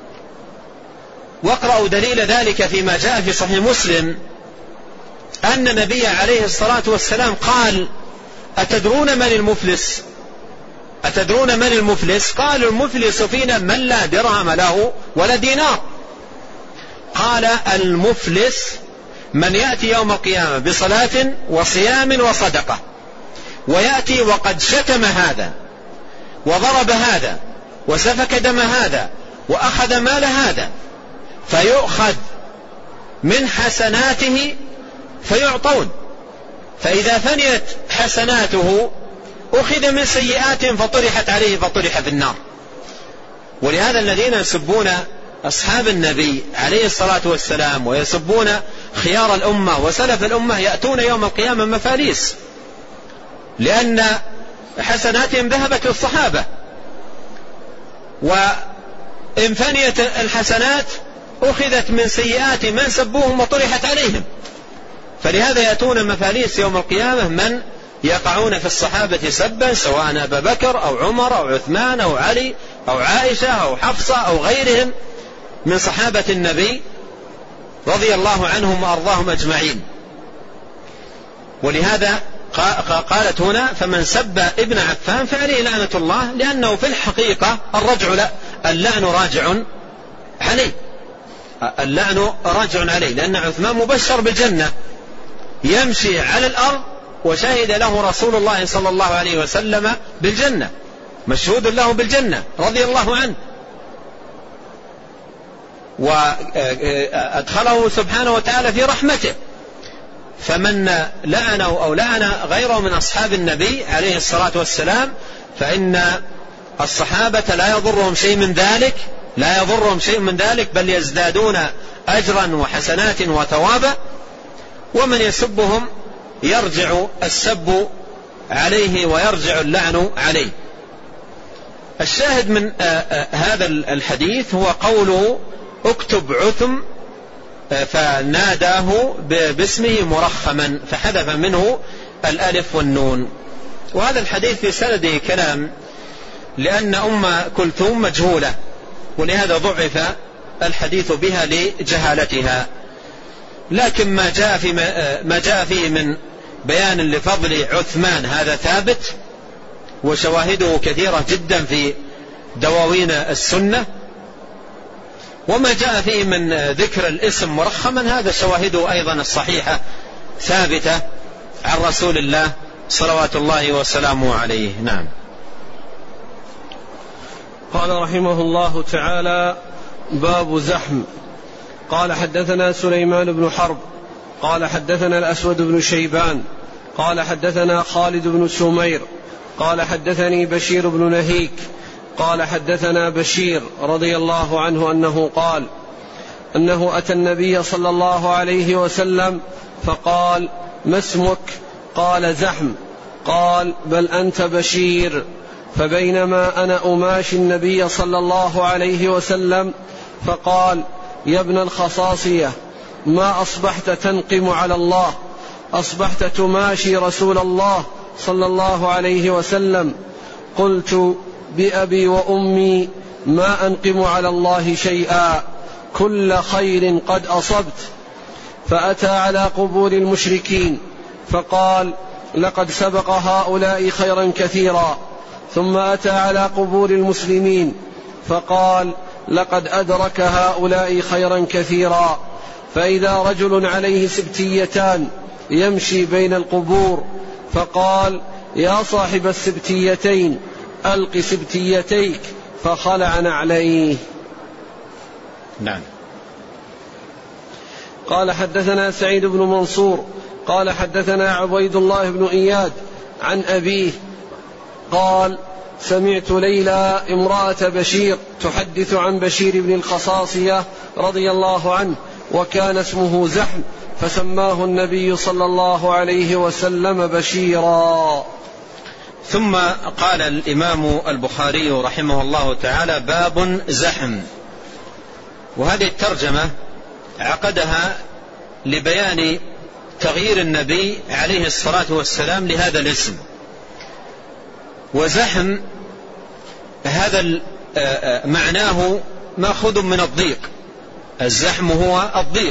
S2: واقرأوا دليل ذلك فيما جاء في صحيح مسلم أن النبي عليه الصلاة والسلام قال: أتدرون من المفلس؟ أتدرون من المفلس؟ قالوا: المفلس فينا من لا درهم له ولا دينار. قال: المفلس من يأتي يوم القيامة بصلاة وصيام وصدقة، ويأتي وقد شتم هذا وضرب هذا وسفك دم هذا وأخذ مال هذا، فيؤخذ من حسناته فيعطون، فإذا فنيت حسناته أخذ من سيئاتهم فطرحت عليه فطرح في النار. ولهذا الذين يسبون أصحاب النبي عليه الصلاة والسلام ويسبون خيار الأمة وسلف الأمة يأتون يوم القيامة مفاليس، لأن حسناتهم ذهبت للصحابة، وإن فنيت الحسنات أخذت من سيئات من سبوهم وطرحت عليهم. فلهذا يأتون مفاليس يوم القيامة من يقعون في الصحابة سبا، سواء أبا بكر أو عمر أو عثمان أو علي أو عائشة أو حفصة أو غيرهم من صحابة النبي رضي الله عنهم وأرضاهم أجمعين. ولهذا قالت هنا: فمن سب ابن عفان فعليه لعنة الله، لأنه في الحقيقة الرجع اللعن راجع عليه، اللعن راجع عليه، لأن عثمان مبشر بالجنة يمشي على الأرض وشهد له رسول الله صلى الله عليه وسلم بالجنة، مشهود له بالجنة رضي الله عنه، وأدخله سبحانه وتعالى في رحمته. فمن لعنه أو لعن غيره من أصحاب النبي عليه الصلاة والسلام فإن الصحابة لا يضرهم شيء من ذلك، لا يضرهم شيء من ذلك، بل يزدادون أجرا وحسنات وثوابا. ومن يسبهم يرجع السب عليه ويرجع اللعن عليه. الشاهد من هذا الحديث هو قوله: اكتب عثم، فناداه باسمه مرخما فحذف منه الألف والنون. وهذا الحديث في سنده كلام، لأن أم كلثوم مجهولة، ولهذا ضعف الحديث بها لجهالتها. لكن ما جاء في ما جاء فيه من بيان لفضل عثمان هذا ثابت، وشواهده كثيرة جدا في دواوين السنة. وما جاء فيه من ذكر الاسم مرخما هذا شواهده أيضا الصحيحة ثابتة عن رسول الله صلوات الله وسلامه عليه. نعم.
S1: قال رحمه الله تعالى: باب زحم. قال: حدثنا سليمان بن حرب قال حدثنا الأسود بن شيبان قال حدثنا خالد بن سمير قال حدثني بشير بن نهيك قال حدثنا بشير رضي الله عنه أنه قال أنه أتى النبي صلى الله عليه وسلم فقال: ما اسمك؟ قال: زحم. قال: بل أنت بشير. فبينما أنا أماشي النبي صلى الله عليه وسلم فقال: يا ابن الخصاصية، ما أصبحت تنقم على الله، أصبحت تماشي رسول الله صلى الله عليه وسلم. قلت: بأبي وأمي ما أنقم على الله شيئا، كل خير قد أصبت. فأتى على قبور المشركين فقال: لقد سبق هؤلاء خيرا كثيرا. ثم أتى على قبور المسلمين فقال: لقد أدرك هؤلاء خيرا كثيرا. فإذا رجل عليه سبتيتان يمشي بين القبور فقال: يا صاحب السبتيتين ألق سبتيتيك، فخلع نعليه.
S2: نعم.
S1: قال: حدثنا سعيد بن منصور قال حدثنا عبيد الله بن إياد عن أبيه قال سمعت ليلى امرأة بشير تحدث عن بشير بن الخصاصية رضي الله عنه وكان اسمه زحم فسماه النبي صلى الله عليه وسلم بشيرا.
S2: ثم قال الإمام البخاري رحمه الله تعالى باب زحم، وهذه الترجمة عقدها لبيان تغيير النبي عليه الصلاة والسلام لهذا الاسم. وزحم هذا معناه مأخوذ من الضيق، الزحم هو الضيق،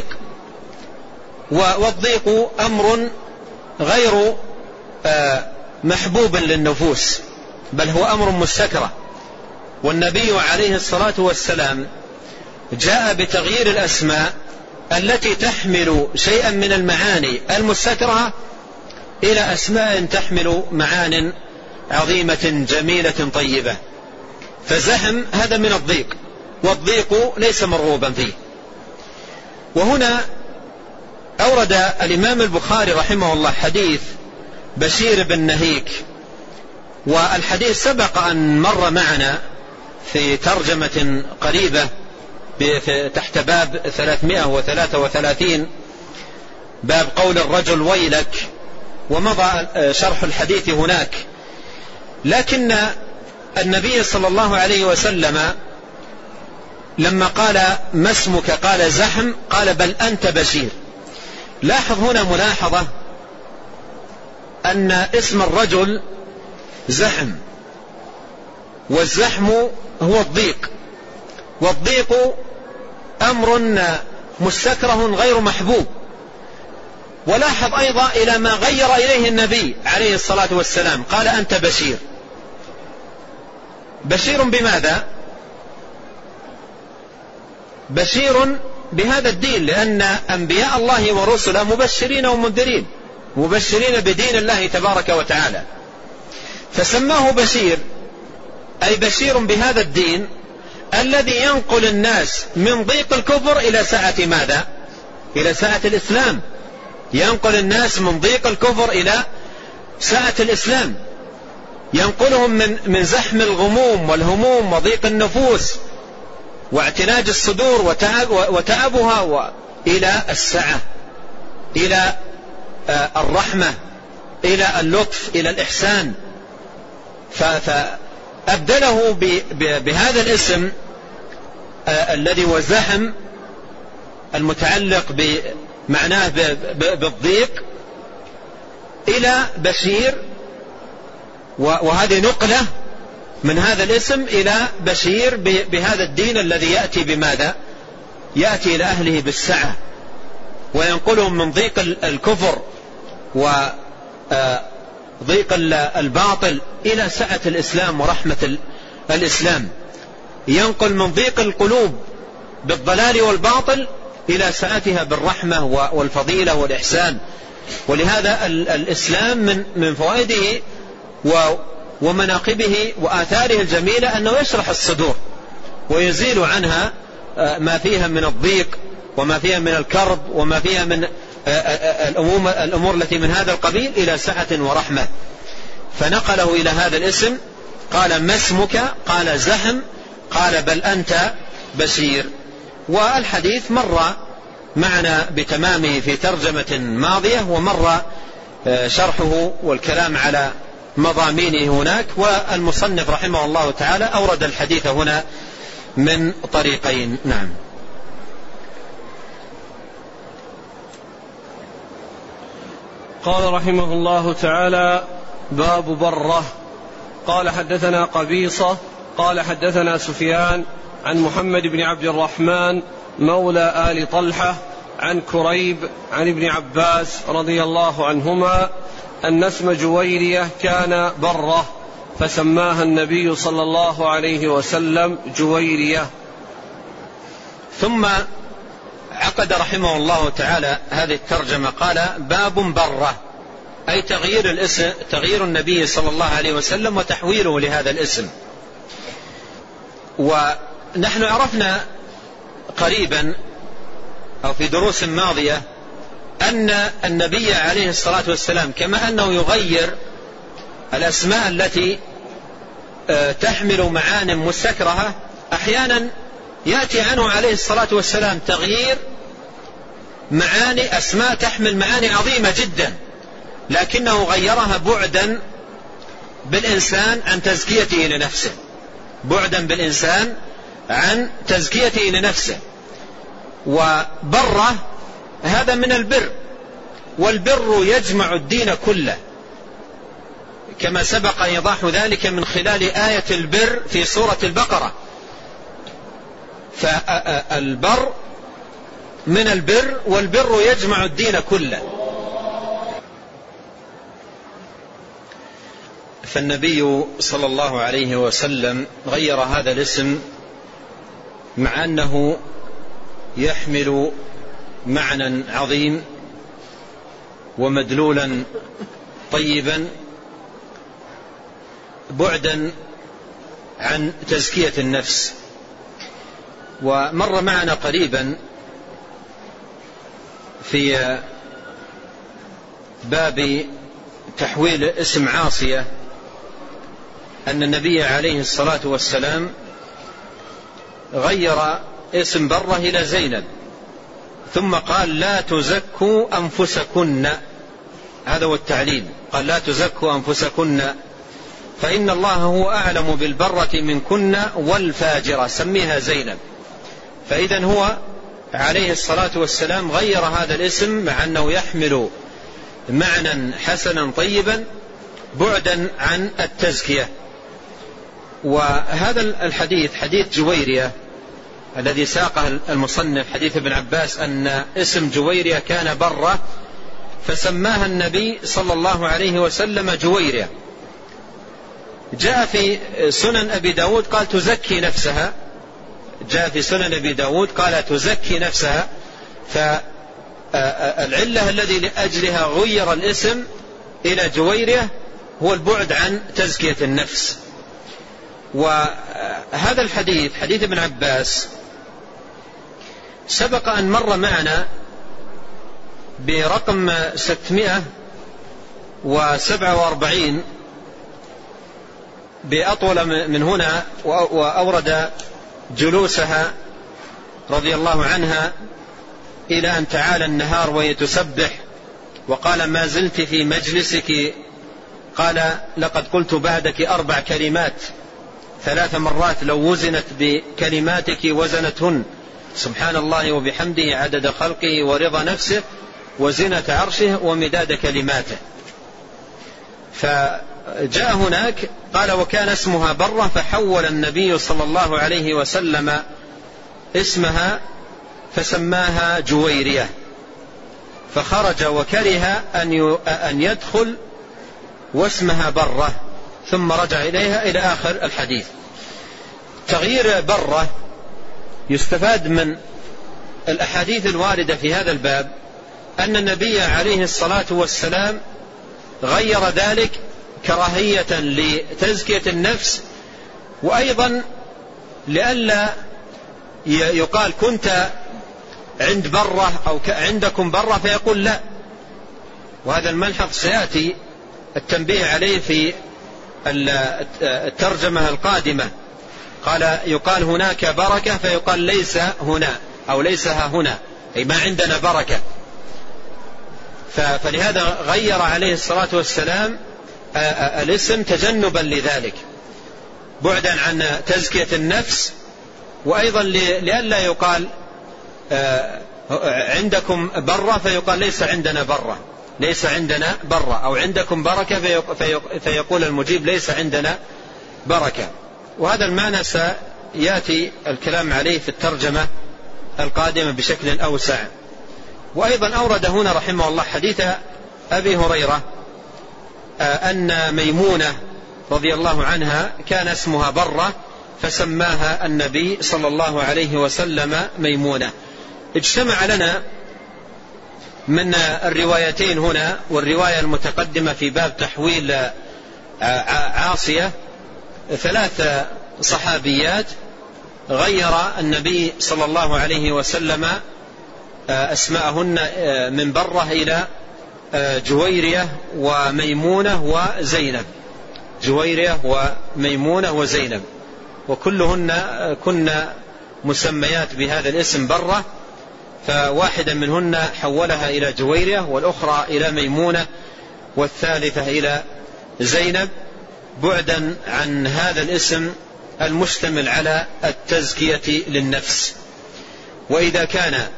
S2: والضيق أمر غير محبوب للنفوس بل هو أمر مستكره، والنبي عليه الصلاة والسلام جاء بتغيير الأسماء التي تحمل شيئا من المعاني المستكرهة إلى أسماء تحمل معان عظيمة جميلة طيبة. فزحم هذا من الضيق، والضيق ليس مرغوبا فيه. وهنا أورد الإمام البخاري رحمه الله حديث بشير بن نهيك، والحديث سبق أن مر معنا في ترجمة قريبة تحت باب ثلاثمائة وثلاثة وثلاثين، باب قول الرجل ويلك، ومضى شرح الحديث هناك. لكن النبي صلى الله عليه وسلم لما قال ما اسمك قال زحم قال بل أنت بشير. لاحظ هنا ملاحظة أن اسم الرجل زحم، والزحم هو الضيق، والضيق أمر مستكره غير محبوب. ولاحظ أيضا إلى ما غير إليه النبي عليه الصلاة والسلام، قال أنت بشير. بشير بماذا؟ بشير بهذا الدين، لأن أنبياء الله ورسله مبشرين ومنذرين، مبشرين بدين الله تبارك وتعالى، فسماه بشير أي بشير بهذا الدين الذي ينقل الناس من ضيق الكفر إلى سعة ماذا؟ إلى سعة الإسلام. ينقل الناس من ضيق الكفر إلى سعة الإسلام، ينقلهم من من زحم الغموم والهموم وضيق النفوس واعتناج الصدور وتعب وتعبها وإلى السعة، إلى الرحمة، إلى اللطف، إلى الإحسان. فأبدله بهذا الاسم الذي هو زحم المتعلق بمعناه بالضيق إلى بشير، وهذه نقلة من هذا الاسم إلى بشير بهذا الدين الذي يأتي بماذا؟ يأتي إلى أهله بالسعة، وينقلهم من ضيق الكفر وضيق الباطل إلى سعة الإسلام ورحمة الإسلام. ينقل من ضيق القلوب بالضلال والباطل إلى سعتها بالرحمة والفضيلة والإحسان. ولهذا الإسلام من من فوائده ومناقبه وآثاره الجميلة أنه يشرح الصدور ويزيل عنها ما فيها من الضيق وما فيها من الكرب وما فيها من الأمور التي من هذا القبيل إلى سعة ورحمة. فنقله إلى هذا الاسم، قال ما اسمك قال زحم قال بل أنت بشير. والحديث مر معنا بتمامه في ترجمة ماضية، ومر شرحه والكلام على مضامينه هناك. والمصنف رحمه الله تعالى أورد الحديث هنا من طريقين. نعم.
S1: قال رحمه الله تعالى باب بره. قال حدثنا قبيصة قال حدثنا سفيان عن محمد بن عبد الرحمن مولى آل طلحة عن كريب عن ابن عباس رضي الله عنهما أن اسم جويرية كان بره فسماها النبي صلى الله عليه وسلم جويرية.
S2: ثم عقد رحمه الله تعالى هذه الترجمة، قال باب بره أي تغيير الاسم، تغيير النبي صلى الله عليه وسلم وتحويله لهذا الاسم. ونحن عرفنا قريبا أو في دروس ماضية أن النبي عليه الصلاة والسلام كما أنه يغير الأسماء التي تحمل معان مستكرهة، أحيانا يأتي عنه عليه الصلاة والسلام تغيير معاني أسماء تحمل معاني عظيمة جدا، لكنه غيرها بعدا بالإنسان عن تزكيته لنفسه، بعدا بالإنسان عن تزكيته لنفسه. وبره هذا من البر، والبر يجمع الدين كله، كما سبق إيضاح ذلك من خلال آية البر في سورة البقرة. فالبر من البر، والبر يجمع الدين كله. فالنبي صلى الله عليه وسلم غير هذا الاسم مع أنه يحمل معنى عظيم ومدلولا طيبا، بعدا عن تزكية النفس. ومر معنا قريبا في باب تحويل اسم عاصية أن النبي عليه الصلاة والسلام غير اسم بره إلى زينب، ثم قال لا تزكوا أنفسكن، هذا هو التعليل، قال لا تزكوا أنفسكن فإن الله هو أعلم بالبرة منكن والفاجرة، سميها زينب. فإذن هو عليه الصلاة والسلام غير هذا الاسم مع أنه يحمل معنى حسنا طيبا بعدا عن التزكية. وهذا الحديث حديث جويرية الذي ساقه المصنف، حديث ابن عباس أن اسم جويرية كان برة فسماها النبي صلى الله عليه وسلم جويرية. جاء في سنن أبي داود قال تزكي نفسها، جاء في سنن أبي داود قال تزكي نفسها. فالعلة الذي لأجلها غير الاسم إلى جويرية هو البعد عن تزكية النفس. وهذا الحديث حديث ابن عباس سبق أن مر معنا برقم ستمائة وسبعة وأربعين بأطول من هنا، وأورد جلوسها رضي الله عنها إلى أن تعالى النهار وهي تسبح، وقال ما زلت في مجلسك، قال لقد قلت بعدك أربع كلمات ثلاث مرات لو وزنت بكلماتك وزنتهن، سبحان الله وبحمده عدد خلقه ورضا نفسه وزنة عرشه ومداد كلماته. فجاء هناك قال وكان اسمها برة، فحول النبي صلى الله عليه وسلم اسمها فسماها جويرية، فخرج وكره أن يدخل واسمها برة، ثم رجع إليها إلى آخر الحديث. تغيير برة يستفاد من الأحاديث الواردة في هذا الباب أن النبي عليه الصلاة والسلام غير ذلك كراهية لتزكية النفس، وأيضا لئلا يقال كنت عند برة أو عندكم برة فيقول لا. وهذا الملحظ سيأتي التنبيه عليه في الترجمة القادمة. قال يقال هناك بركة فيقال ليس هنا أو ليس ها هنا، أي ما عندنا بركة. فلهذا غير عليه الصلاة والسلام الاسم تجنبا لذلك، بعدا عن تزكية النفس، وأيضا لئلا يقال عندكم برة فيقال ليس عندنا برة، ليس عندنا برة، أو عندكم بركة فيقول المجيب ليس عندنا بركة. وهذا المعنى سيأتي الكلام عليه في الترجمة القادمة بشكل أوسع. وأيضا أورد هنا رحمه الله حديث أبي هريرة أن ميمونة رضي الله عنها كان اسمها برة فسماها النبي صلى الله عليه وسلم ميمونة. اجتمع لنا من الروايتين هنا والرواية المتقدمة في باب تحويل عاصية ثلاث صحابيات غير النبي صلى الله عليه وسلم أسماءهن من برة إلى جويرية وميمونة وزينب، جويرية وميمونة وزينب، وكلهن كن مسميات بهذا الاسم برة، فواحدا منهن حولها إلى جويرية والأخرى إلى ميمونة والثالثة إلى زينب، بعدا عن هذا الاسم المشتمل على التزكية للنفس. وإذا كان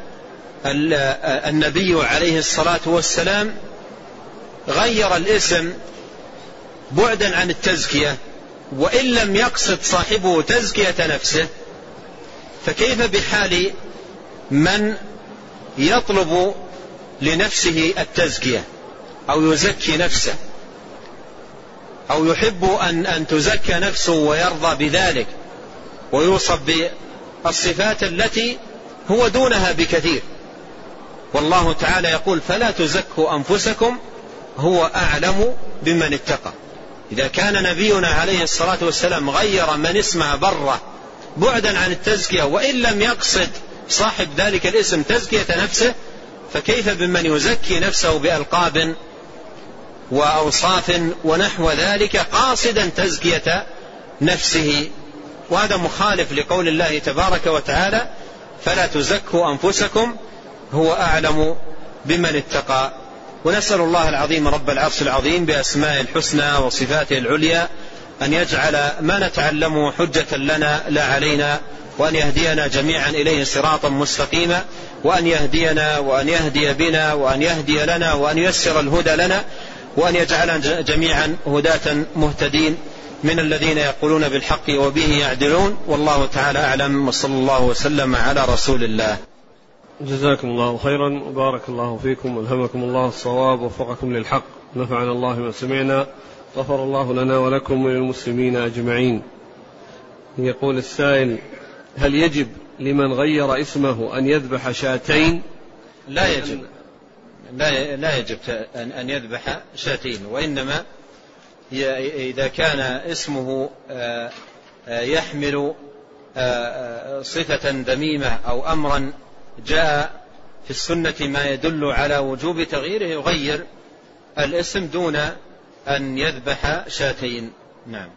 S2: النبي عليه الصلاة والسلام غير الاسم بعدا عن التزكية وإن لم يقصد صاحبه تزكية نفسه، فكيف بحال من يطلب لنفسه التزكية أو يزكي نفسه أو يحب أن, أن تزكى نفسه ويرضى بذلك ويوصف بالصفات التي هو دونها بكثير؟ والله تعالى يقول فلا تزكوا أنفسكم هو أعلم بمن اتقى. إذا كان نبينا عليه الصلاة والسلام غير من اسمه برة بعدا عن التزكية وإن لم يقصد صاحب ذلك الاسم تزكية نفسه، فكيف بمن يزكي نفسه بألقاب وأوصاف ونحو ذلك قاصدا تزكية نفسه؟ وهذا مخالف لقول الله تبارك وتعالى فلا تزكوا أنفسكم هو أعلم بمن اتقى. ونسأل الله العظيم رب العرش العظيم بأسماء الحسنى وصفاته العليا أن يجعل ما نتعلمه حجة لنا لا علينا، وأن يهدينا جميعا إليه صراطا مستقيما، وأن يهدينا وأن يهدي بنا وأن يهدي لنا وأن ييسر الهدى لنا، وأن يجعلنا جميعا هداة مهتدين من الذين يقولون بالحق وبه يعدلون. والله تعالى أعلم، وصلى الله وسلم على رسول الله.
S1: جزاكم الله خيرا وبارك الله فيكم والهمكم الله الصواب ووفقكم للحق، نفعنا الله ما سمعنا، غفر الله لنا ولكم وللمسلمين أجمعين. يقول السائل: هل يجب لمن غير اسمه أن يذبح شاتين؟
S2: لا يجب، لا لا يجب أن يذبح شاتين، وإنما إذا كان اسمه يحمل صفة ذميمة أو أمرا جاء في السنة ما يدل على وجوب تغييره يغير الاسم دون أن يذبح شاتين. نعم.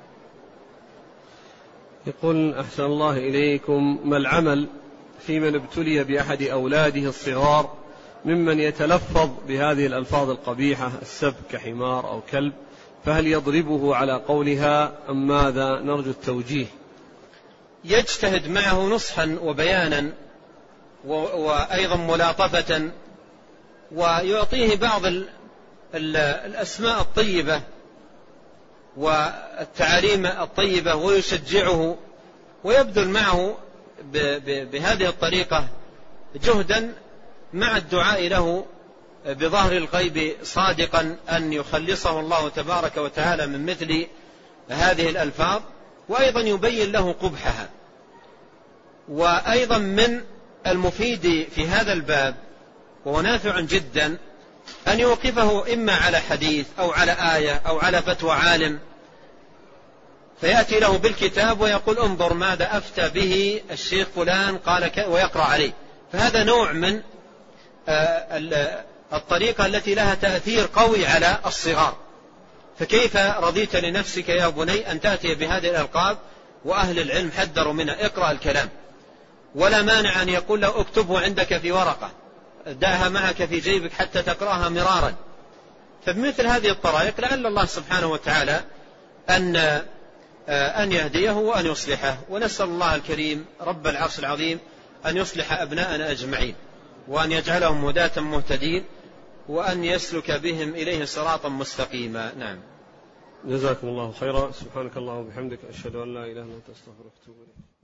S1: يقول: أحسن الله إليكم، ما العمل في من ابتلي بأحد أولاده الصغار ممن يتلفظ بهذه الألفاظ القبيحة السب كحمار أو كلب، فهل يضربه على قولها أم ماذا؟ نرجو التوجيه.
S2: يجتهد معه نصحا وبيانا وأيضا ملاطفة، ويعطيه بعض الأسماء الطيبة والتعاليم الطيبة ويشجعه ويبذل معه بهذه الطريقة جهدا مع الدعاء له بظهر الغيب صادقا أن يخلصه الله تبارك وتعالى من مثل هذه الألفاظ، وأيضا يبين له قبحها. وأيضا من المفيد في هذا الباب وهو نافع جدا أن يوقفه إما على حديث أو على آية أو على فتوى عالم، فيأتي له بالكتاب ويقول انظر ماذا أفتى به الشيخ فلان قال ويقرأ عليه. فهذا نوع من الطريقة التي لها تأثير قوي على الصغار. فكيف رضيت لنفسك يا بني أن تأتي بهذه الألقاب وأهل العلم حذروا منها؟ اقرأ الكلام، ولا مانع أن يقول له اكتبه عندك في ورقة، دعها معك في جيبك حتى تقرأها مرارا. فبمثل هذه الطرائق لعل الله سبحانه وتعالى أن أن يهديه وأن يصلحه. ونسأل الله الكريم رب العرش العظيم أن يصلح أبناءنا أجمعين، وأن يجعلهم هداة مهتدين، وأن يسلك بهم إليه صراطا مستقيما. نعم.
S1: جزاكم الله خيرا. سبحانك اللهم وبحمدك، أشهد أن لا إله إلا أنت، أستغفرك وأتوب إليك.